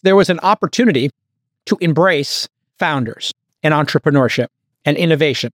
there was an opportunity to embrace founders and entrepreneurship and innovation.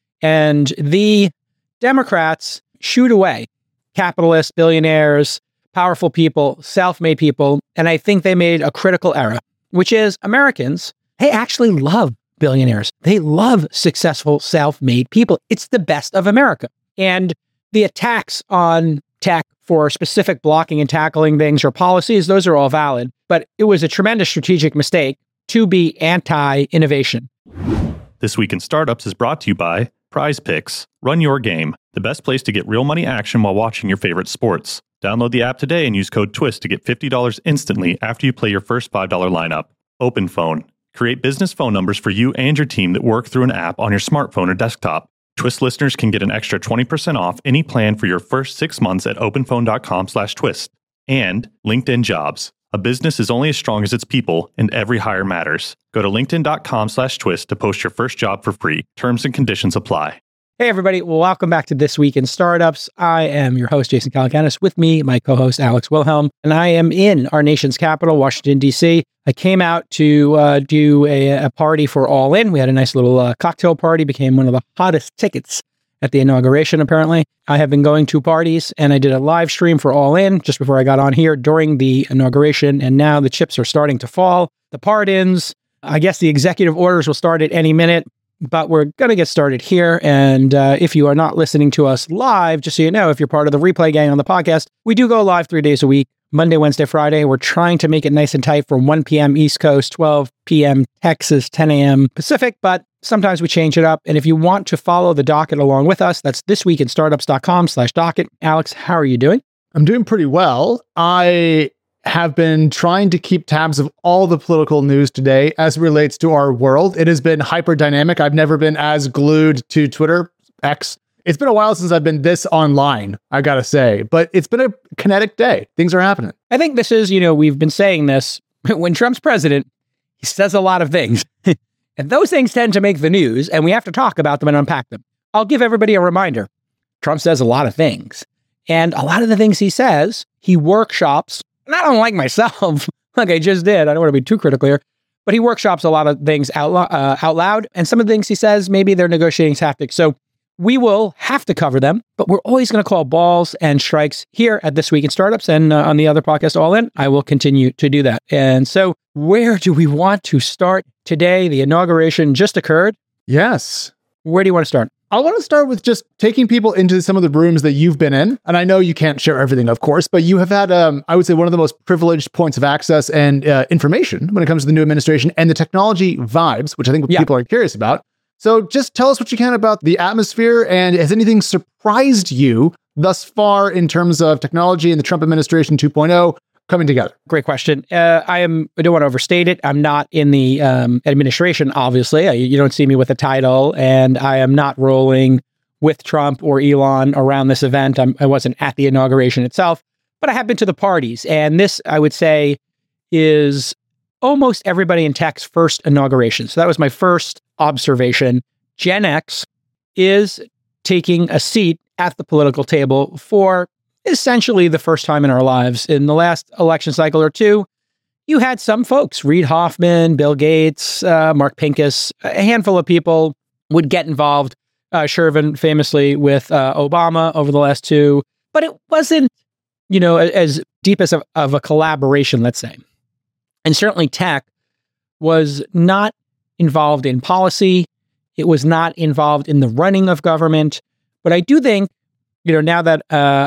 And the Democrats shooed away capitalists, billionaires, powerful people, self-made people. And I think they made a critical error, which is Americans, they actually love billionaires. They love successful, self-made people. It's the best of America. And the attacks on tech for specific blocking and tackling things or policies, those are all valid. But it was a tremendous strategic mistake to be anti-innovation. This Week in Startups is brought to you by Prize Picks. Run your game, the best place to get real money action while watching your favorite sports. Download the app today and use code TWIST to get $50 instantly after you play your first $5 lineup. OpenPhone. Create business phone numbers for you and your team that work through an app on your smartphone or desktop. Twist listeners can get an extra 20% off any plan for your first 6 months at openphone.com/twist. And LinkedIn Jobs. A business is only as strong as its people, and every hire matters. Go to linkedin.com/twist to post your first job for free. Terms and conditions apply. Hey, everybody. Well, welcome back to This Week in Startups. I am your host, Jason Calacanis. With me, my co-host, Alex Wilhelm. And I am in our nation's capital, Washington, D.C. I came out to do a party for All In. We had a nice little cocktail party, became one of the hottest tickets at the inauguration, apparently. I have been going to parties, and I did a live stream for All In just before I got on here during the inauguration, and now the chips are starting to fall. The pardons, I guess the executive orders will start at any minute, but we're going to get started here. And if you are not listening to us live, just so you know, if you're part of the replay gang on the podcast, we do go live 3 days a week, Monday, Wednesday, Friday. We're trying to make it nice and tight from 1 p.m. East Coast, 12 p.m. Texas, 10 a.m. Pacific, but sometimes we change it up. And if you want to follow the docket along with us, that's thisweekinstartups.com/docket. Alex, how are you doing? I'm doing pretty well. I have been trying to keep tabs of all the political news today as it relates to our world. It has been hyper dynamic. I've never been as glued to Twitter, X. It's been a while since I've been this online, I gotta say, but it's been a kinetic day. Things are happening. I think this is, we've been saying this. When Trump's president, he says a lot of things. And those things tend to make the news, and we have to talk about them and unpack them. I'll give everybody a reminder. Trump says a lot of things. And a lot of the things he says, he workshops. And I don't like myself, like I just did. I don't want to be too critical here. But he workshops a lot of things out loud. And some of the things he says, maybe they're negotiating tactics. So we will have to cover them. But we're always going to call balls and strikes here at This Week in Startups. And on the other podcast, All In, I will continue to do that. And so where do we want to start today? The inauguration just occurred. Yes. Where do you want to start? I want to start with just taking people into some of the rooms that you've been in. And I know you can't share everything, of course, but you have had, I would say, one of the most privileged points of access and information when it comes to the new administration and the technology vibes, which I think people are curious about. So just tell us what you can about the atmosphere, and has anything surprised you thus far in terms of technology and the Trump administration 2.0 coming together? Great question. I don't want to overstate it. I'm not in the administration, obviously. You don't see me with a title, and I am not rolling with Trump or Elon around this event. I wasn't at the inauguration itself, but I have been to the parties. And this, I would say, is almost everybody in tech's first inauguration. So that was my first observation. Gen X is taking a seat at the political table for essentially the first time in our lives. In the last election cycle or two, you had some folks, Reid Hoffman, Bill Gates, Mark Pincus, a handful of people would get involved, Shervin famously with Obama over the last two, but it wasn't, as deep as of a collaboration, let's say. And certainly tech was not involved in policy. It was not involved in the running of government. But I do think, now that,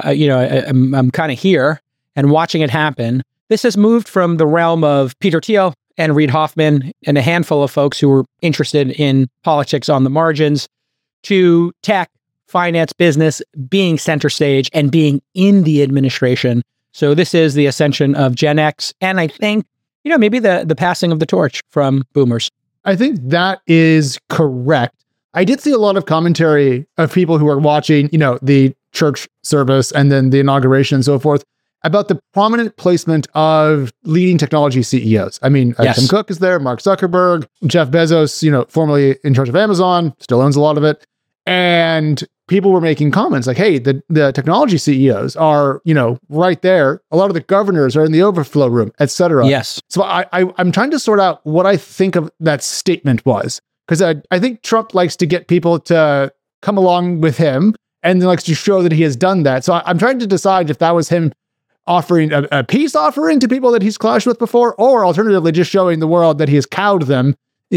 I'm kind of here and watching it happen, this has moved from the realm of Peter Thiel and Reid Hoffman and a handful of folks who were interested in politics on the margins to tech, finance, business being center stage and being in the administration. So this is the ascension of Gen X. And I think, maybe the passing of the torch from boomers. I think that is correct. I did see a lot of commentary of people who are watching, the church service and then the inauguration and so forth about the prominent placement of leading technology CEOs. I mean, yes. Tim Cook is there, Mark Zuckerberg, Jeff Bezos, formerly in charge of Amazon, still owns a lot of it. And people were making comments like, hey, the technology CEOs are, right there. A lot of the governors are in the overflow room, et cetera. Yes. So I'm trying to sort out what I think of that statement was, because I think Trump likes to get people to come along with him and then likes to show that he has done that. So I'm trying to decide if that was him offering a peace offering to people that he's clashed with before, or alternatively just showing the world that he has cowed them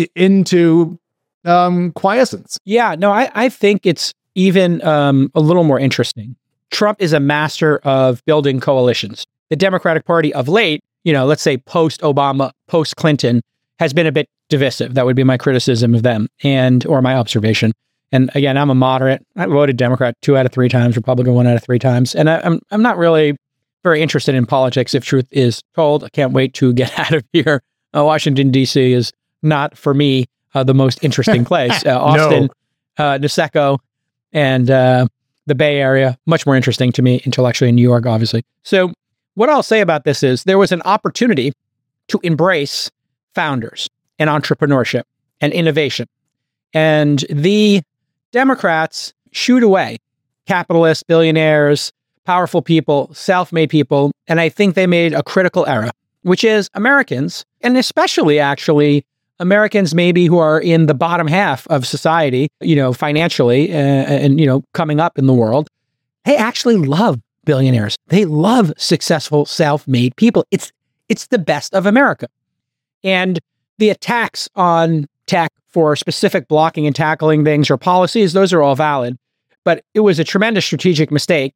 into quiescence. Yeah, no, I think it's even a little more interesting. Trump is a master of building coalitions. The Democratic Party of late, let's say post-Obama, post-Clinton, has been a bit divisive. That would be my criticism of them or my observation. And again, I'm a moderate. I voted Democrat 2 out of 3 times, Republican 1 out of 3 times. And I'm not really very interested in politics, if truth is told. I can't wait to get out of here. Washington, D.C. is not, for me, the most interesting place. Austin, Niseko, and the Bay Area, much more interesting to me intellectually in New York, obviously. So what I'll say about this is there was an opportunity to embrace founders and entrepreneurship and innovation. And the Democrats shooed away capitalists, billionaires, powerful people, self-made people. And I think they made a critical error, which is Americans, and especially actually Americans maybe who are in the bottom half of society, financially and coming up in the world, they actually love billionaires. They love successful self-made people. It's the best of America. And the attacks on tech for specific blocking and tackling things or policies, those are all valid. But it was a tremendous strategic mistake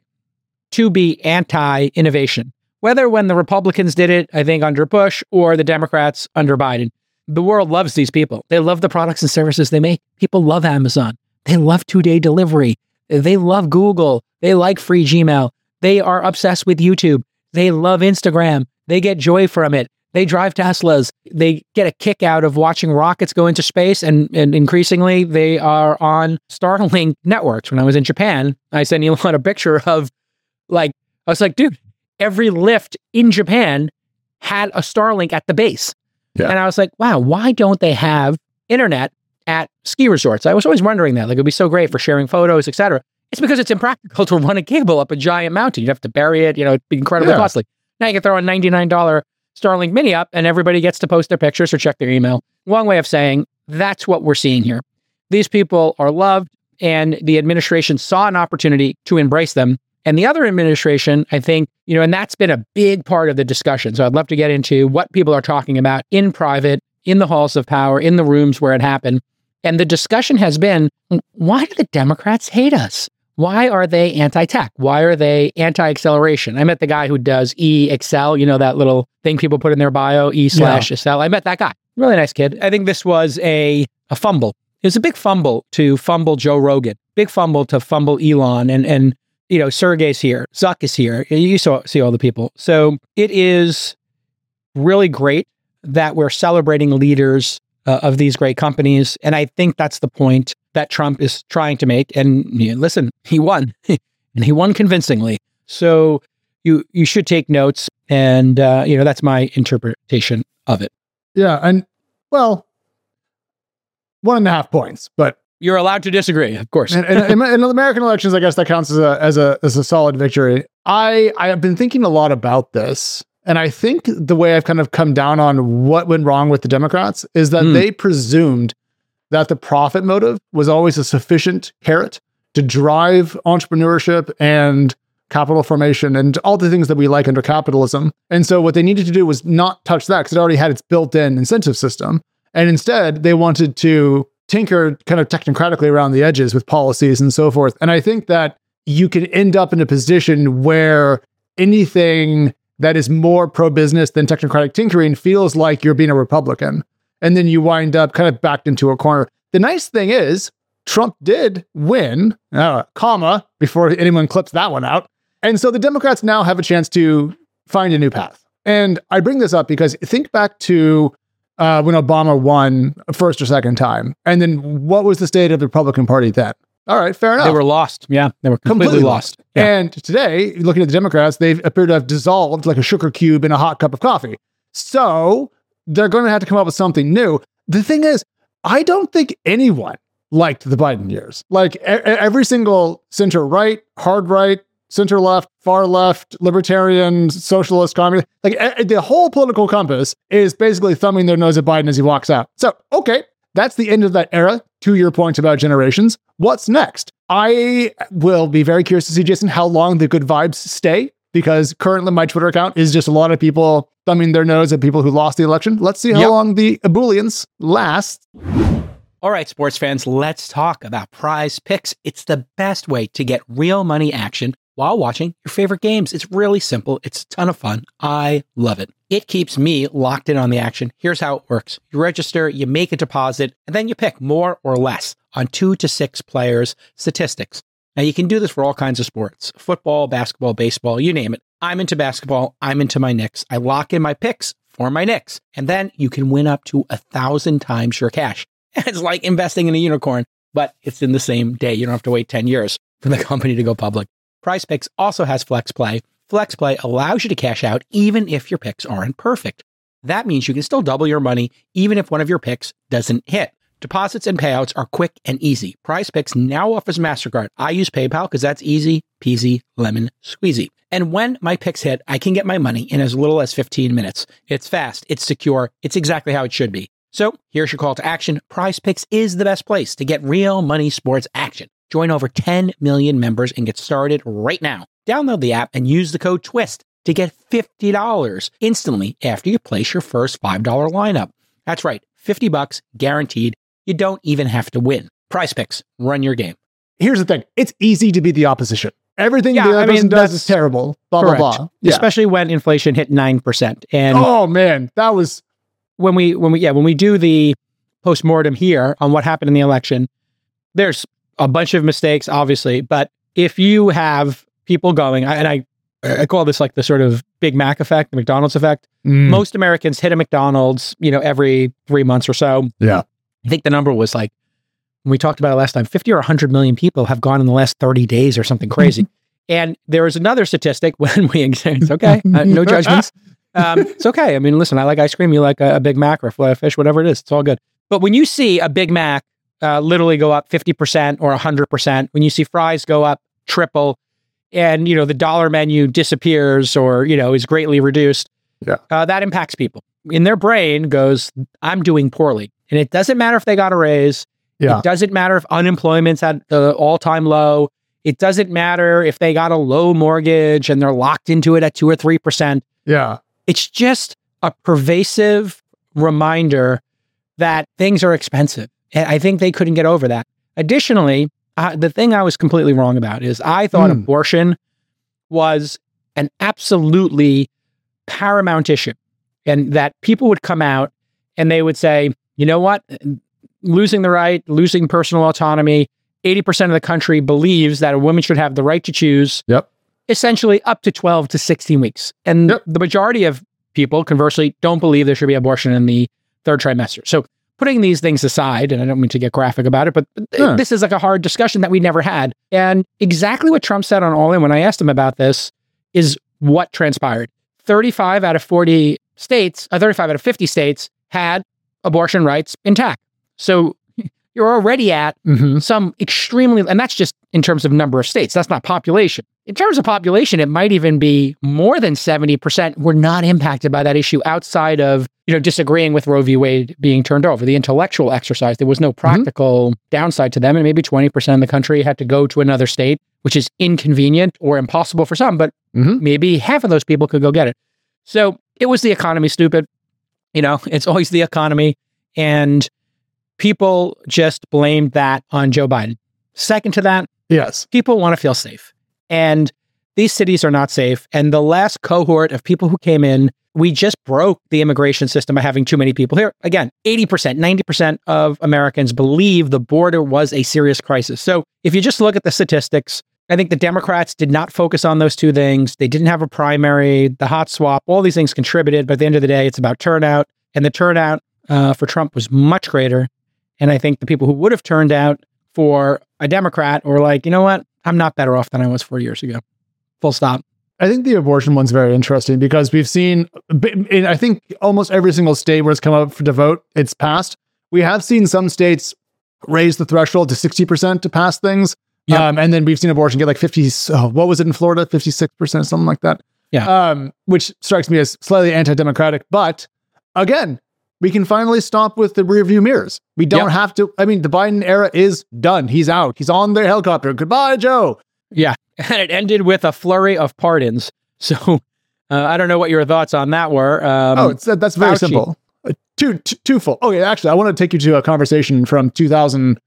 to be anti-innovation, whether when the Republicans did it, I think under Bush, or the Democrats under Biden. The world loves these people. They love the products and services they make. People love Amazon. They love 2-day delivery. They love Google. They like free Gmail. They are obsessed with YouTube. They love Instagram. They get joy from it. They drive Teslas. They get a kick out of watching rockets go into space. And increasingly, they are on Starlink networks. When I was in Japan, I sent Elon a picture of I was like, dude, every lift in Japan had a Starlink at the base. Yeah. And I was like, wow, why don't they have internet at ski resorts? I was always wondering that. It'd be so great for sharing photos, et cetera. It's because it's impractical to run a cable up a giant mountain. You'd have to bury it, it'd be incredibly costly. Now you can throw a $99 Starlink Mini up and everybody gets to post their pictures or check their email. Long way of saying that's what we're seeing here. These people are loved and the administration saw an opportunity to embrace them. And the other administration, I think, and that's been a big part of the discussion. So I'd love to get into what people are talking about in private, in the halls of power, in the rooms where it happened. And the discussion has been, why do the Democrats hate us? Why are they anti-tech? Why are they anti-acceleration? I met the guy who does E-Excel, that little thing people put in their bio, E/Excel. I met that guy. Really nice kid. I think this was a fumble. It was a big fumble to fumble Joe Rogan, big fumble to fumble Elon and Sergey's here, Zuck is here. You see all the people. So it is really great that we're celebrating leaders of these great companies. And I think that's the point that Trump is trying to make. And listen, he won and he won convincingly. So you should take notes. And, that's my interpretation of it. Yeah. And 1.5 points, but you're allowed to disagree, of course. In American elections, I guess that counts as a solid victory. I have been thinking a lot about this, and I think the way I've kind of come down on what went wrong with the Democrats is that they presumed that the profit motive was always a sufficient carrot to drive entrepreneurship and capital formation and all the things that we like under capitalism. And so what they needed to do was not touch that because it already had its built-in incentive system. And instead, they wanted to tinker kind of technocratically around the edges with policies and so forth. And I think that you can end up in a position where anything that is more pro-business than technocratic tinkering feels like you're being a Republican. And then you wind up kind of backed into a corner. The nice thing is Trump did win, before anyone clips that one out. And so the Democrats now have a chance to find a new path. And I bring this up because think back to when Obama won a first or second time. And then what was the state of the Republican Party then? All right, fair enough. They were lost. Yeah, they were completely lost. Yeah. And today, looking at the Democrats, they appear to have dissolved like a sugar cube in a hot cup of coffee. So they're going to have to come up with something new. The thing is, I don't think anyone liked the Biden years. Like every single center right, hard right, center left, far left, libertarian, socialist, communist, like the whole political compass is basically thumbing their nose at Biden as he walks out. So, okay, that's the end of that era. To your point about generations, what's next? I will be very curious to see, Jason, how long the good vibes stay, because currently my Twitter account is just a lot of people thumbing their nose at people who lost the election. Let's see how long the ebullience lasts. All right, sports fans, let's talk about Prize Picks. It's the best way to get real money action while watching your favorite games. It's really simple. It's a ton of fun. I love it. It keeps me locked in on the action. Here's how it works. You register, you make a deposit, and then you pick more or less on 2 to 6 players' statistics. Now, you can do this for all kinds of sports. Football, basketball, baseball, you name it. I'm into basketball. I'm into my Knicks. I lock in my picks for my Knicks. And then you can win up to 1,000 times your cash. It's like investing in a unicorn, but it's in the same day. You don't have to wait 10 years for the company to go public. Prize Picks also has Flex Play. Flex Play allows you to cash out even if your picks aren't perfect. That means you can still double your money even if one of your picks doesn't hit. Deposits and payouts are quick and easy. Prize Picks now offers MasterCard. I use PayPal because that's easy peasy lemon squeezy. And when my picks hit, I can get my money in as little as 15 minutes. It's fast. It's secure. It's exactly how it should be. So here's your call to action. Prize Picks is the best place to get real money sports action. Join over 10 million members and get started right now. Download the app and use the code TWIST to get $50 instantly after you place your first $5 lineup. That's right, $50 guaranteed. You don't even have to win. Prize Picks, run your game. Here's the thing. It's easy to be the opposition. Everything the other person does is terrible. Blah, correct. Blah, blah. Yeah. Especially when inflation hit 9%. And oh man, that was when we do the postmortem here on what happened in the election, there's a bunch of mistakes, obviously, but if you have people going, I call this like the sort of Big Mac effect, the McDonald's effect. Most Americans hit a McDonald's, every 3 months or so. Yeah. I think the number was like, when we talked about it last time, 50 or 100 million people have gone in the last 30 days or something crazy. And there was another statistic when it's okay, no judgments. It's okay. I mean, listen, I like ice cream. You like a Big Mac or a filet of fish, whatever it is. It's all good. But when you see a Big Mac literally go up 50% or 100%, when you see fries go up triple, and, the dollar menu disappears or, is greatly reduced, that impacts people. In their brain goes, I'm doing poorly. And it doesn't matter if they got a raise. It doesn't matter if unemployment's at the all-time low. It doesn't matter if they got a low mortgage and they're locked into it at 2 or 3%. Yeah. It's just a pervasive reminder that things are expensive. And I think they couldn't get over that. Additionally, the thing I was completely wrong about is I thought abortion was an absolutely paramount issue, and that people would come out and they would say, you know what, losing the right, losing personal autonomy, 80% of the country believes that a woman should have the right to choose essentially up to 12 to 16 weeks. And the majority of people, conversely, don't believe there should be abortion in the third trimester. So putting these things aside, and I don't mean to get graphic about it, but this is like a hard discussion that we never had. And exactly what Trump said on All In when I asked him about this is what transpired. 35 out of 50 states had abortion rights intact. So you're already at some extremely, and that's just in terms of number of states. That's not population. In terms of population, it might even be more than 70% were not impacted by that issue outside of, disagreeing with Roe v. Wade being turned over. The intellectual exercise, there was no practical downside to them. And maybe 20% of the country had to go to another state, which is inconvenient or impossible for some, but maybe half of those people could go get it. So it was the economy, stupid. It's always the economy. And people just blamed that on Joe Biden. Second to that, people want to feel safe. And these cities are not safe. And the last cohort of people who came in, we just broke the immigration system by having too many people here. Again, 80%, 90% of Americans believe the border was a serious crisis. So if you just look at the statistics, I think the Democrats did not focus on those two things. They didn't have a primary, the hot swap, all these things contributed. But at the end of the day, it's about turnout. And the turnout for Trump was much greater. And I think the people who would have turned out for a Democrat were like, you know what? I'm not better off than I was 4 years ago. Full stop. I think the abortion one's very interesting because we've seen, in I think almost every single state where it's come up to vote, it's passed. We have seen some states raise the threshold to 60% to pass things. Yeah. And then we've seen abortion get like 50, what was it in Florida? 56%, something like that. Yeah. Which strikes me as slightly anti-democratic. But again, we can finally stop with the rear view mirrors. We don't have to. I mean, the Biden era is done. He's out. He's on the helicopter. Goodbye, Joe. Yeah. And it ended with a flurry of pardons. So I don't know what your thoughts on that were. That's very simple. Twofold. Okay, actually, I want to take you to a conversation from 2000,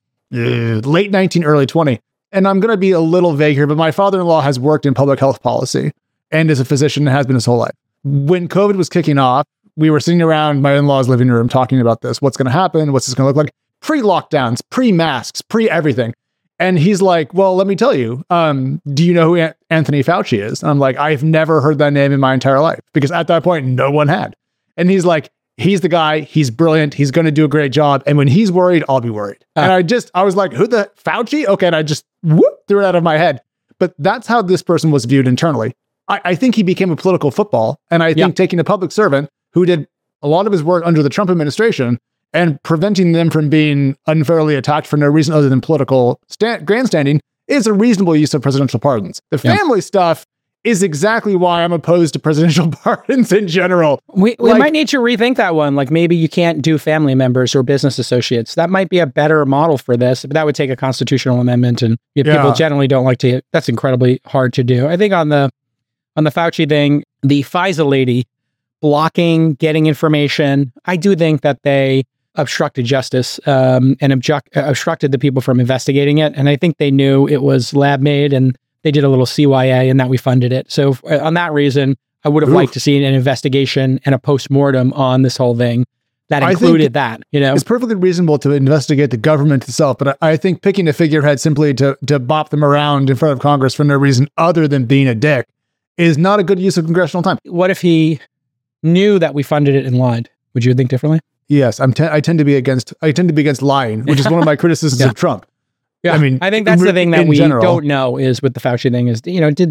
late 19, early 20. And I'm going to be a little vague here, but my father-in-law has worked in public health policy and is a physician and has been his whole life. When COVID was kicking off, we were sitting around my in-laws' living room talking about this. What's going to happen? What's this going to look like? Pre-lockdowns, pre-masks, pre-everything. And he's like, well, let me tell you, do you know who Anthony Fauci is? And I'm like, I've never heard that name in my entire life, because at that point, no one had. And he's like, he's the guy. He's brilliant. He's going to do a great job. And when he's worried, I'll be worried. And I was like, who the Fauci? Okay. And I just threw it out of my head. But that's how this person was viewed internally. I think he became a political football. And I think taking a public servant who did a lot of his work under the Trump administration and preventing them from being unfairly attacked for no reason other than political grandstanding is a reasonable use of presidential pardons. The family stuff is exactly why I'm opposed to presidential pardons in general. We might need to rethink that one. Like, maybe you can't do family members or business associates. That might be a better model for this, but that would take a constitutional amendment, and people generally don't like to. That's incredibly hard to do. I think on the Fauci thing, the FISA lady blocking getting information, I do think that they obstructed justice and obstructed the people from investigating it. And I think they knew it was lab made, and they did a little CYA and that we funded it. So on that reason, I would have liked to see an investigation and a postmortem on this whole thing that included that. It's perfectly reasonable to investigate the government itself, but I think picking a figurehead simply to bop them around in front of Congress for no reason other than being a dick is not a good use of congressional time. What if he knew that we funded it and lied? Would you think differently? Yes, I tend to be against lying, which is one of my criticisms of Trump. Yeah, I think that's the thing that we don't know is with the Fauci thing is,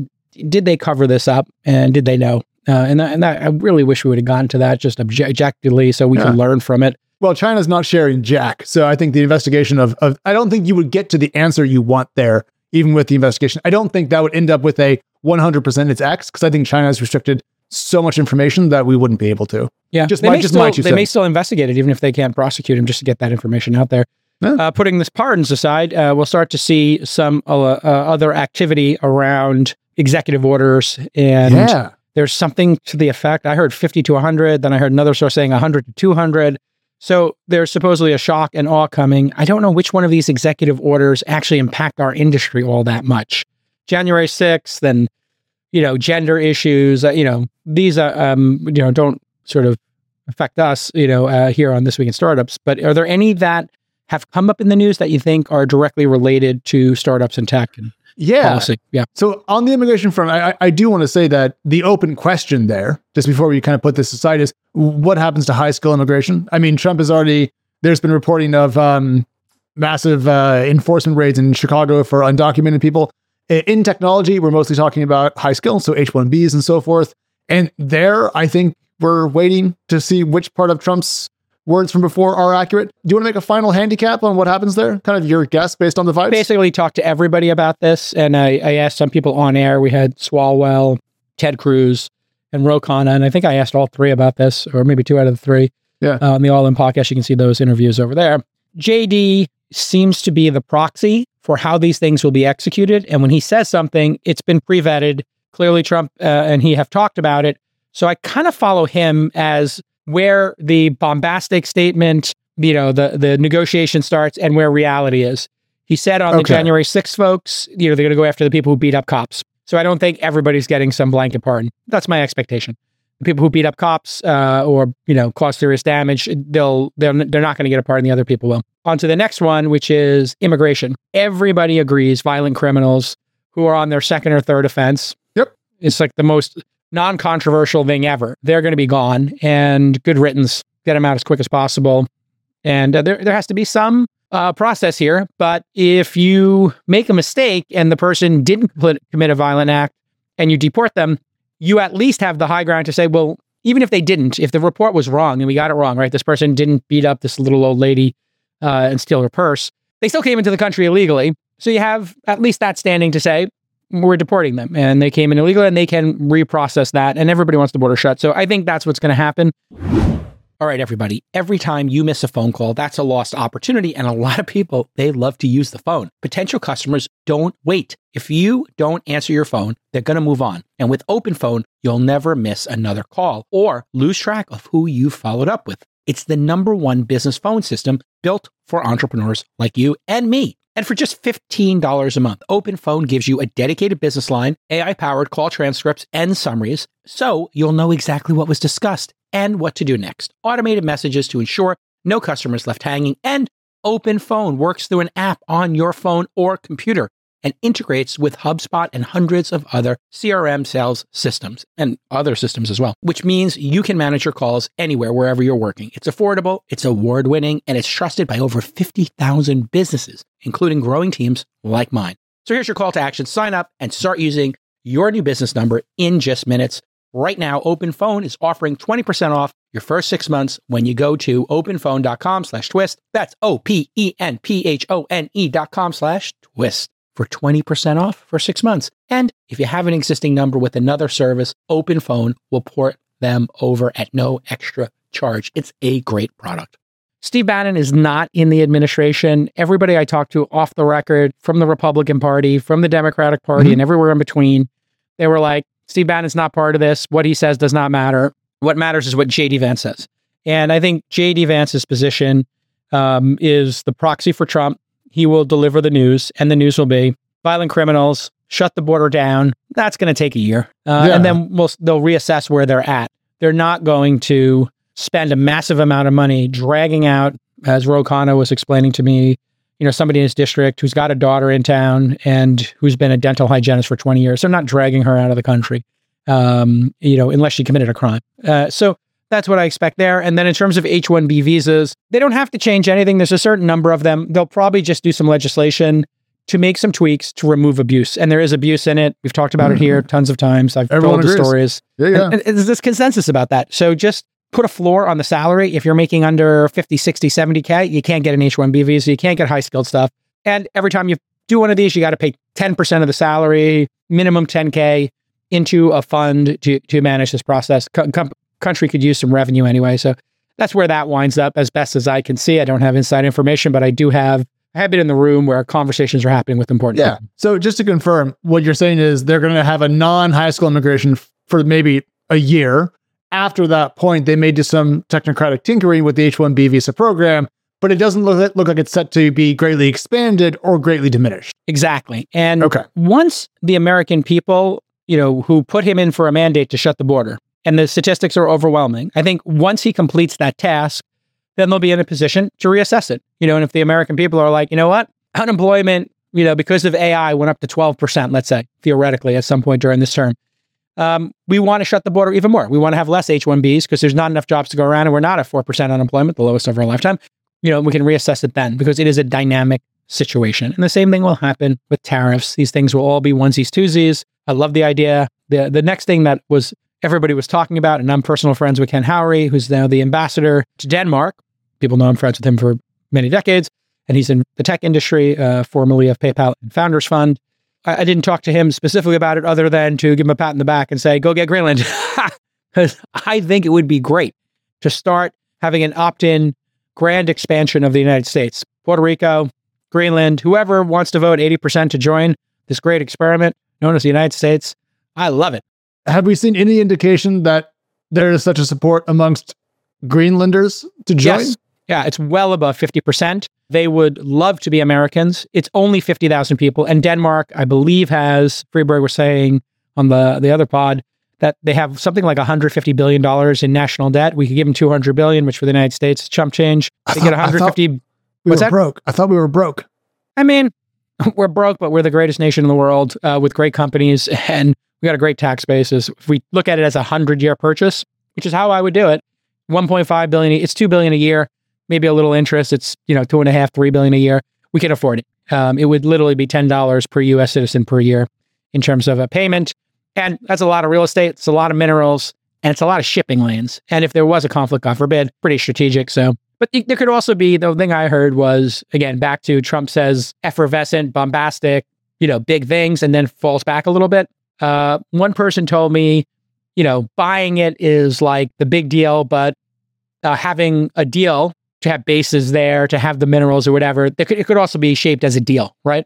did they cover this up, and did they know? And that I really wish we would have gotten to that just objectively so we can learn from it. Well, China's not sharing jack, so I think the investigation of I don't think you would get to the answer you want there, even with the investigation. I don't think that would end up with a 100% it's X, because I think China has restricted so much information that we wouldn't be able to. Yeah, they may still investigate it, even if they can't prosecute him, just to get that information out there. Yeah. Putting this pardons aside, we'll start to see some other activity around executive orders. And there's something to the effect, I heard 50 to 100, then I heard another source saying 100 to 200. So there's supposedly a shock and awe coming. I don't know which one of these executive orders actually impact our industry all that much. January 6th, and, gender issues, these don't sort of affect us, here on This Week in Startups. But are there any that have come up in the news that you think are directly related to startups and tech and policy? Yeah. So on the immigration front, I do want to say that the open question there, just before we kind of put this aside, is what happens to high skill immigration? I mean, Trump there's been reporting of massive enforcement raids in Chicago for undocumented people. In technology, we're mostly talking about high skill, so H-1Bs and so forth. And there, I think we're waiting to see which part of Trump's words from before are accurate. Do you want to make a final handicap on what happens there? Kind of your guess based on the vibes? Basically talked to everybody about this, and I asked some people on air. We had Swalwell, Ted Cruz, and Ro Khanna, and I think I asked all three about this, or maybe two out of the three. Yeah. On the All In podcast, you can see those interviews over there. JD seems to be the proxy for how these things will be executed, and when he says something, it's been pre-vetted. Clearly, Trump and he have talked about it, so I kind of follow him as where the bombastic statement, the negotiation starts and where reality is. He said on the January 6th folks, they're going to go after the people who beat up cops. So I don't think everybody's getting some blanket pardon. That's my expectation. The people who beat up cops or cause serious damage, they're not going to get a pardon. The other people will. On to the next one, which is immigration. Everybody agrees violent criminals who are on their second or third offense. Yep. It's like the most non-controversial thing ever. They're going to be gone, and good riddance. Get them out as quick as possible. And there has to be some process here. But if you make a mistake and the person didn't commit a violent act and you deport them, you at least have the high ground to say, well, even if they didn't, if the report was wrong and we got it wrong, right? This person didn't beat up this little old lady and steal her purse. they still came into the country illegally. So you have at least that standing to say, we're deporting them. And they came in illegally and they can reprocess that. And everybody wants the border shut. So I think that's what's going to happen. All right, everybody. Every time you miss a phone call, that's a lost opportunity. And a lot of people, they love to use the phone. Potential customers don't wait. If you don't answer your phone, they're going to move on. And with Open Phone, you'll never miss another call or lose track of who you followed up with. It's the #1 business phone system built for entrepreneurs like you and me. And for just $15 a month, Open Phone gives you a dedicated business line, AI-powered call transcripts and summaries, so you'll know exactly what was discussed and what to do next. Automated messages to ensure no customers left hanging, and Open Phone works through an app on your phone or computer and integrates with HubSpot and hundreds of other CRM sales systems and other systems as well, which means you can manage your calls anywhere, wherever you're working. It's affordable, it's award-winning, and it's trusted by over 50,000 businesses, including growing teams like mine. So here's your call to action. Sign up and start using your new business number in just minutes. Right now, Open Phone is offering 20% off your first 6 months when you go to openphone.com/twist. That's openphone.com/twist for 20% off for 6 months. And if you have an existing number with another service, Open Phone will port them over at no extra charge. It's a great product. Steve Bannon is not in the administration. Everybody I talked to off the record, from the Republican Party, from the Democratic Party, and everywhere in between, they were like, Steve Bannon's not part of this. What he says does not matter. What matters is what J.D. Vance says. And I think J.D. Vance's position is the proxy for Trump. He will deliver the news, and the news will be violent criminals, shut the border down. That's going to take a year. And then they'll reassess where they're at. They're not going to spend a massive amount of money dragging out, as Ro Khanna was explaining to me, somebody in his district who's got a daughter in town and who's been a dental hygienist for 20 years. They're not dragging her out of the country, unless she committed a crime. So that's what I expect there. And then in terms of H-1B visas, they don't have to change anything. There's a certain number of them. They'll probably just do some legislation to make some tweaks to remove abuse. And there is abuse in it. We've talked about it here tons of times. I've told the stories. Yeah. And there's this consensus about that. So just put a floor on the salary. If you're making under 50, 60, 70K, you can't get an H-1B visa. You can't get high-skilled stuff. And every time you do one of these, you got to pay 10% of the salary, minimum 10K, into a fund to manage this process. Country could use some revenue anyway. So that's where that winds up as best as I can see. I don't have inside information, but I have been in the room where conversations are happening with important people. So just to confirm, what you're saying is they're going to have a non-high school immigration for maybe a year. After that point, they may do some technocratic tinkering with the H-1B visa program, but it doesn't look like it's set to be greatly expanded or greatly diminished. Exactly. And once the American people, who put him in for a mandate to shut the border, and the statistics are overwhelming, I think once he completes that task, then they'll be in a position to reassess it. And if the American people are like, you know what, unemployment, because of AI went up to 12%, let's say, theoretically, at some point during this term, we want to shut the border even more. We want to have less H-1Bs because there's not enough jobs to go around, and we're not at 4% unemployment, the lowest over a lifetime. We can reassess it then because it is a dynamic situation. And the same thing will happen with tariffs. These things will all be onesies, twosies. I love the idea. The next thing that everybody was talking about, and I'm personal friends with Ken Howery, who's now the ambassador to Denmark. People know I'm friends with him for many decades, and he's in the tech industry, formerly of PayPal and Founders Fund. I didn't talk to him specifically about it other than to give him a pat on the back and say, go get Greenland. Because I think it would be great to start having an opt-in grand expansion of the United States. Puerto Rico, Greenland, whoever wants to vote 80% to join this great experiment known as the United States. I love it. Have we seen any indication that there is such a support amongst Greenlanders to join? Yes. Yeah, it's well above 50%. They would love to be Americans. It's only 50,000 people. And Denmark, I believe, has, Freeberg was saying on the other pod, that they have something like $150 billion in national debt. We could give them $200 billion, which for the United States is chump change. They get 150. We were broke. I thought we were broke. I mean, we're broke, but we're the greatest nation in the world with great companies, and we got a great tax basis. If we look at it as a 100-year purchase, which is how I would do it, 1.5 billion. It's $2 billion a year. Maybe a little interest. It's $2.5, $3 billion a year. We can afford it. It would literally be $10 per U.S. citizen per year in terms of a payment. And that's a lot of real estate. It's a lot of minerals, and it's a lot of shipping lanes. And if there was a conflict, God forbid, pretty strategic. So But there could also be, the thing I heard was, again, back to Trump says effervescent, bombastic, big things, and then falls back a little bit. One person told me, buying it is like the big deal, but having a deal to have bases there, to have the minerals or whatever, it could also be shaped as a deal, right?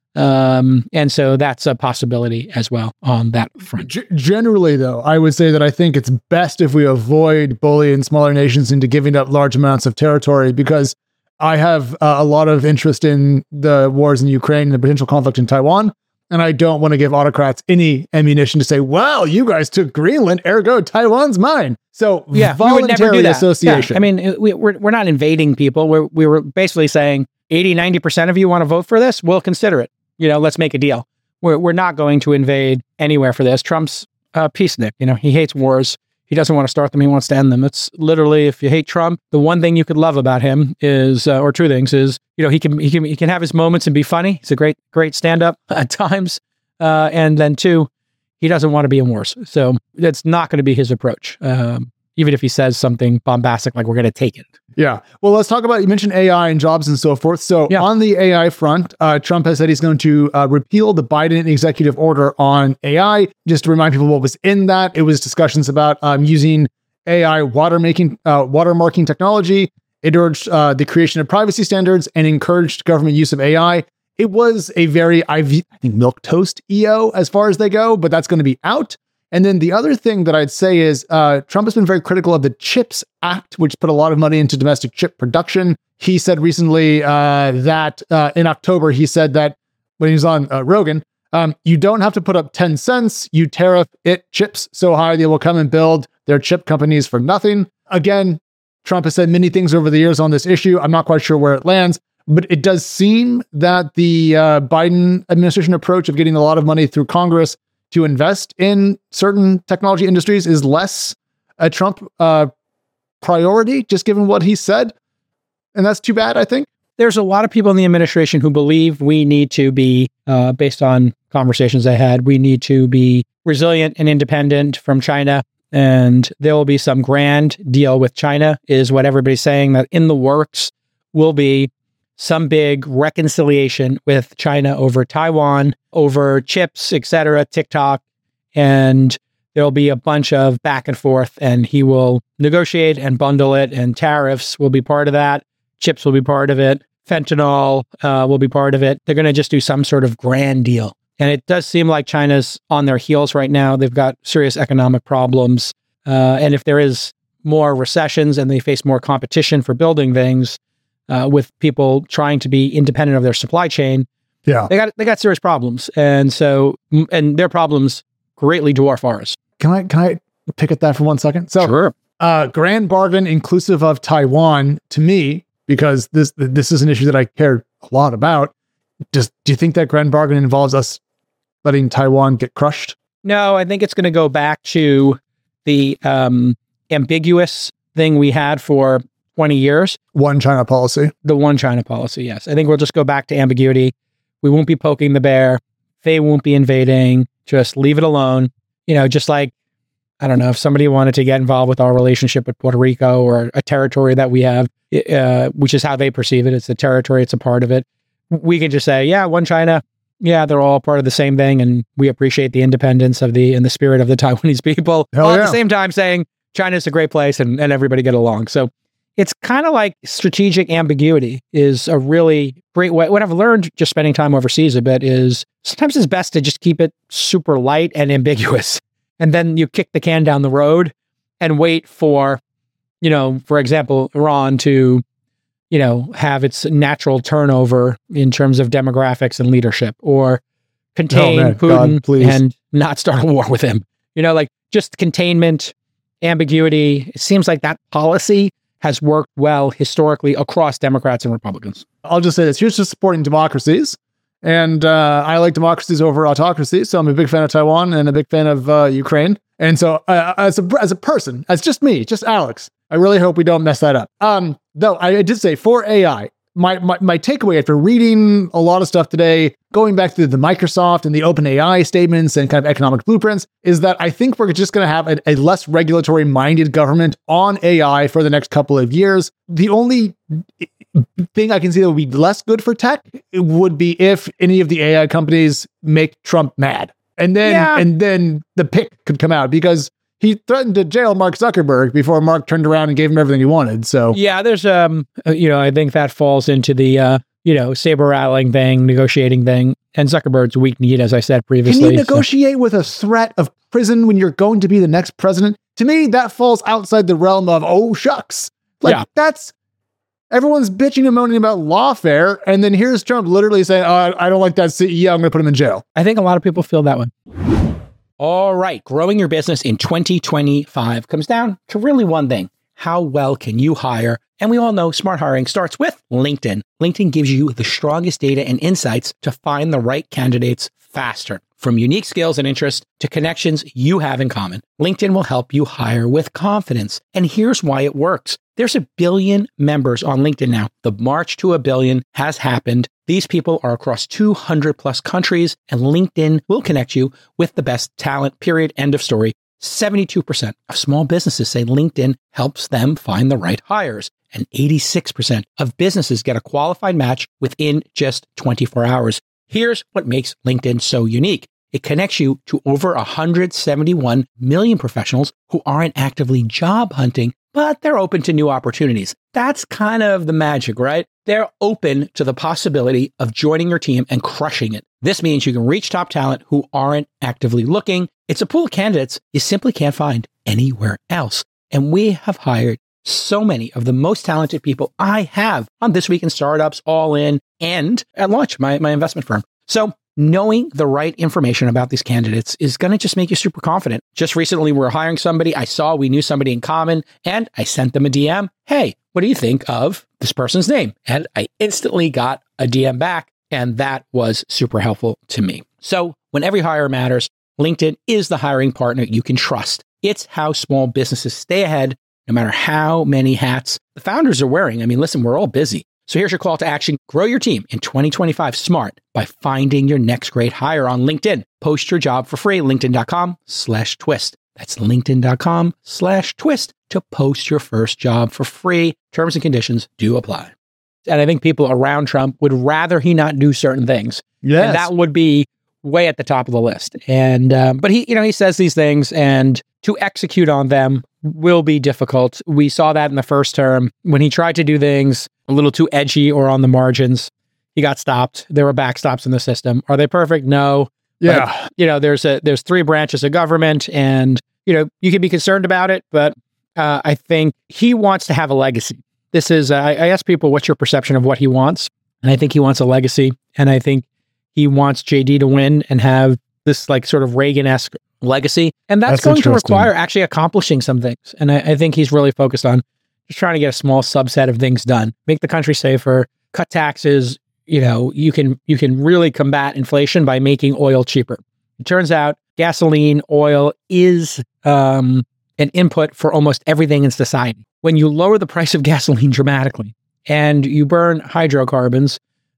And so that's a possibility as well on that front. Generally, though, I would say that I think it's best if we avoid bullying smaller nations into giving up large amounts of territory, because I have a lot of interest in the wars in Ukraine and the potential conflict in Taiwan. And I don't want to give autocrats any ammunition to say, well, you guys took Greenland, ergo Taiwan's mine. So voluntary association. Yeah. I mean, we're not invading people. We were basically saying 80-90% of you want to vote for this? We'll consider it. Let's make a deal. We're not going to invade anywhere for this. Trump's a peacenik. He hates wars. He doesn't want to start them. He wants to end them. It's literally, if you hate Trump, the one thing you could love about him is, or two things is, he can have his moments and be funny. He's a great stand-up at times. And then two, he doesn't want to be in wars. So that's not going to be his approach. Even if he says something bombastic like we're going to take it. Yeah. Well, let's talk about, you mentioned AI and jobs and so forth. So on the AI front, Trump has said he's going to repeal the Biden executive order on AI. Just to remind people what was in that, it was discussions about using AI watermarking technology. It urged the creation of privacy standards and encouraged government use of AI. It was a very, I think, milquetoast EO as far as they go, but that's going to be out. And then the other thing that I'd say is Trump has been very critical of the CHIPS Act, which put a lot of money into domestic chip production. He said recently that in October, he said that when he was on Rogan, you don't have to put up 10 cents. You tariff it chips so high they will come and build their chip companies for nothing. Again, Trump has said many things over the years on this issue. I'm not quite sure where it lands, but it does seem that the Biden administration approach of getting a lot of money through Congress to invest in certain technology industries is less a Trump priority, just given what he said. And that's too bad, I think. There's a lot of people in the administration who believe we need to be, based on conversations I had, we need to be resilient and independent from China. And there will be some grand deal with China, is what everybody's saying, that in the works will be some big reconciliation with China over Taiwan, over chips, etc., TikTok, and there'll be a bunch of back and forth, and he will negotiate and bundle it, and tariffs will be part of that. Chips will be part of it. Fentanyl will be part of it. They're going to just do some sort of grand deal. And it does seem like China's on their heels right now. They've got serious economic problems. And if there is more recessions and they face more competition for building things, with people trying to be independent of their supply chain, they got serious problems, and their problems greatly dwarf ours. Can I pick at that for 1 second? So, sure. Grand bargain inclusive of Taiwan to me, because this is an issue that I care a lot about. Do you think that grand bargain involves us letting Taiwan get crushed? No, I think it's going to go back to the ambiguous thing we had for 20 years. One China policy. The one China policy, yes. I think we'll just go back to ambiguity. We won't be poking the bear. They won't be invading. Just leave it alone. Just like, I don't know, if somebody wanted to get involved with our relationship with Puerto Rico or a territory that we have, which is how they perceive it. It's a territory. It's a part of it. We can just say, yeah, one China. Yeah, they're all part of the same thing. And we appreciate the independence and the spirit of the Taiwanese people. While at the same time saying China's a great place and everybody get along. So it's kind of like strategic ambiguity is a really great way. What I've learned just spending time overseas a bit is sometimes it's best to just keep it super light and ambiguous. And then you kick the can down the road and wait for, for example, Iran to, have its natural turnover in terms of demographics and leadership, or contain Putin and not start a war with him. Like just containment, ambiguity. It seems like that policy has worked well historically across Democrats and Republicans. I'll just say this. Here's just supporting democracies. And I like democracies over autocracies. So I'm a big fan of Taiwan and a big fan of Ukraine. And so as a person, as just me, just Alex, I really hope we don't mess that up. Though I did say for AI, my takeaway after reading a lot of stuff today, going back through the Microsoft and the OpenAI statements and kind of economic blueprints, is that I think we're just going to have a less regulatory minded government on AI for the next couple of years. The only thing I can see that would be less good for tech would be if any of the AI companies make Trump mad. And then the pick could come out, because he threatened to jail Mark Zuckerberg before Mark turned around and gave him everything he wanted. So yeah, there's I think that falls into the saber rattling thing, negotiating thing, and Zuckerberg's weak need, as I said previously. Can you negotiate with a threat of prison when you're going to be the next president? To me, that falls outside the realm of, oh shucks. That's everyone's bitching and moaning about lawfare, and then here's Trump literally saying, "Oh, I don't like that CEO. I'm going to put him in jail." I think a lot of people feel that way. All right, growing your business in 2025 comes down to really one thing. How well can you hire? And we all know smart hiring starts with LinkedIn. LinkedIn gives you the strongest data and insights to find the right candidates faster. From unique skills and interests to connections you have in common, LinkedIn will help you hire with confidence. And here's why it works. There's 1 billion members on LinkedIn now. The march to 1 billion has happened. These people are across 200 plus countries, and LinkedIn will connect you with the best talent, period, end of story. 72% of small businesses say LinkedIn helps them find the right hires, and 86% of businesses get a qualified match within just 24 hours. Here's what makes LinkedIn so unique. It connects you to over 171 million professionals who aren't actively job hunting, but they're open to new opportunities. That's kind of the magic, right? They're open to the possibility of joining your team and crushing it. This means you can reach top talent who aren't actively looking. It's a pool of candidates you simply can't find anywhere else. And we have hired so many of the most talented people I have on This Week in Startups, All In, and at Launch, my investment firm. So knowing the right information about these candidates is going to just make you super confident. Just recently, we were hiring somebody. I saw we knew somebody in common, and I sent them a DM. Hey, what do you think of this person's name? And I instantly got a DM back, and that was super helpful to me. So when every hire matters, LinkedIn is the hiring partner you can trust. It's how small businesses stay ahead, no matter how many hats the founders are wearing. I mean, listen, we're all busy. So here's your call to action. Grow your team in 2025 smart by finding your next great hire on LinkedIn. Post your job for free. LinkedIn.com/twist. That's LinkedIn.com/twist to post your first job for free. Terms and conditions do apply. And I think people around Trump would rather he not do certain things. Yes. And that would be way at the top of the list. And, but he says these things, and to execute on them will be difficult. We saw that in the first term when he tried to do things a little too edgy or on the margins. He got stopped. There were backstops in the system. Are they perfect? No. Yeah. But, there's 3 branches of government, and, you can be concerned about it, but I think he wants to have a legacy. This is, I asked people, what's your perception of what he wants? And I think he wants a legacy. And I think he wants JD to win and have this like sort of Reagan-esque legacy. And that's going to require actually accomplishing some things. And I think he's really focused on just trying to get a small subset of things done, make the country safer, cut taxes. You can really combat inflation by making oil cheaper. It turns out gasoline, oil is an input for almost everything in society. When you lower the price of gasoline dramatically and you burn hydrocarbons,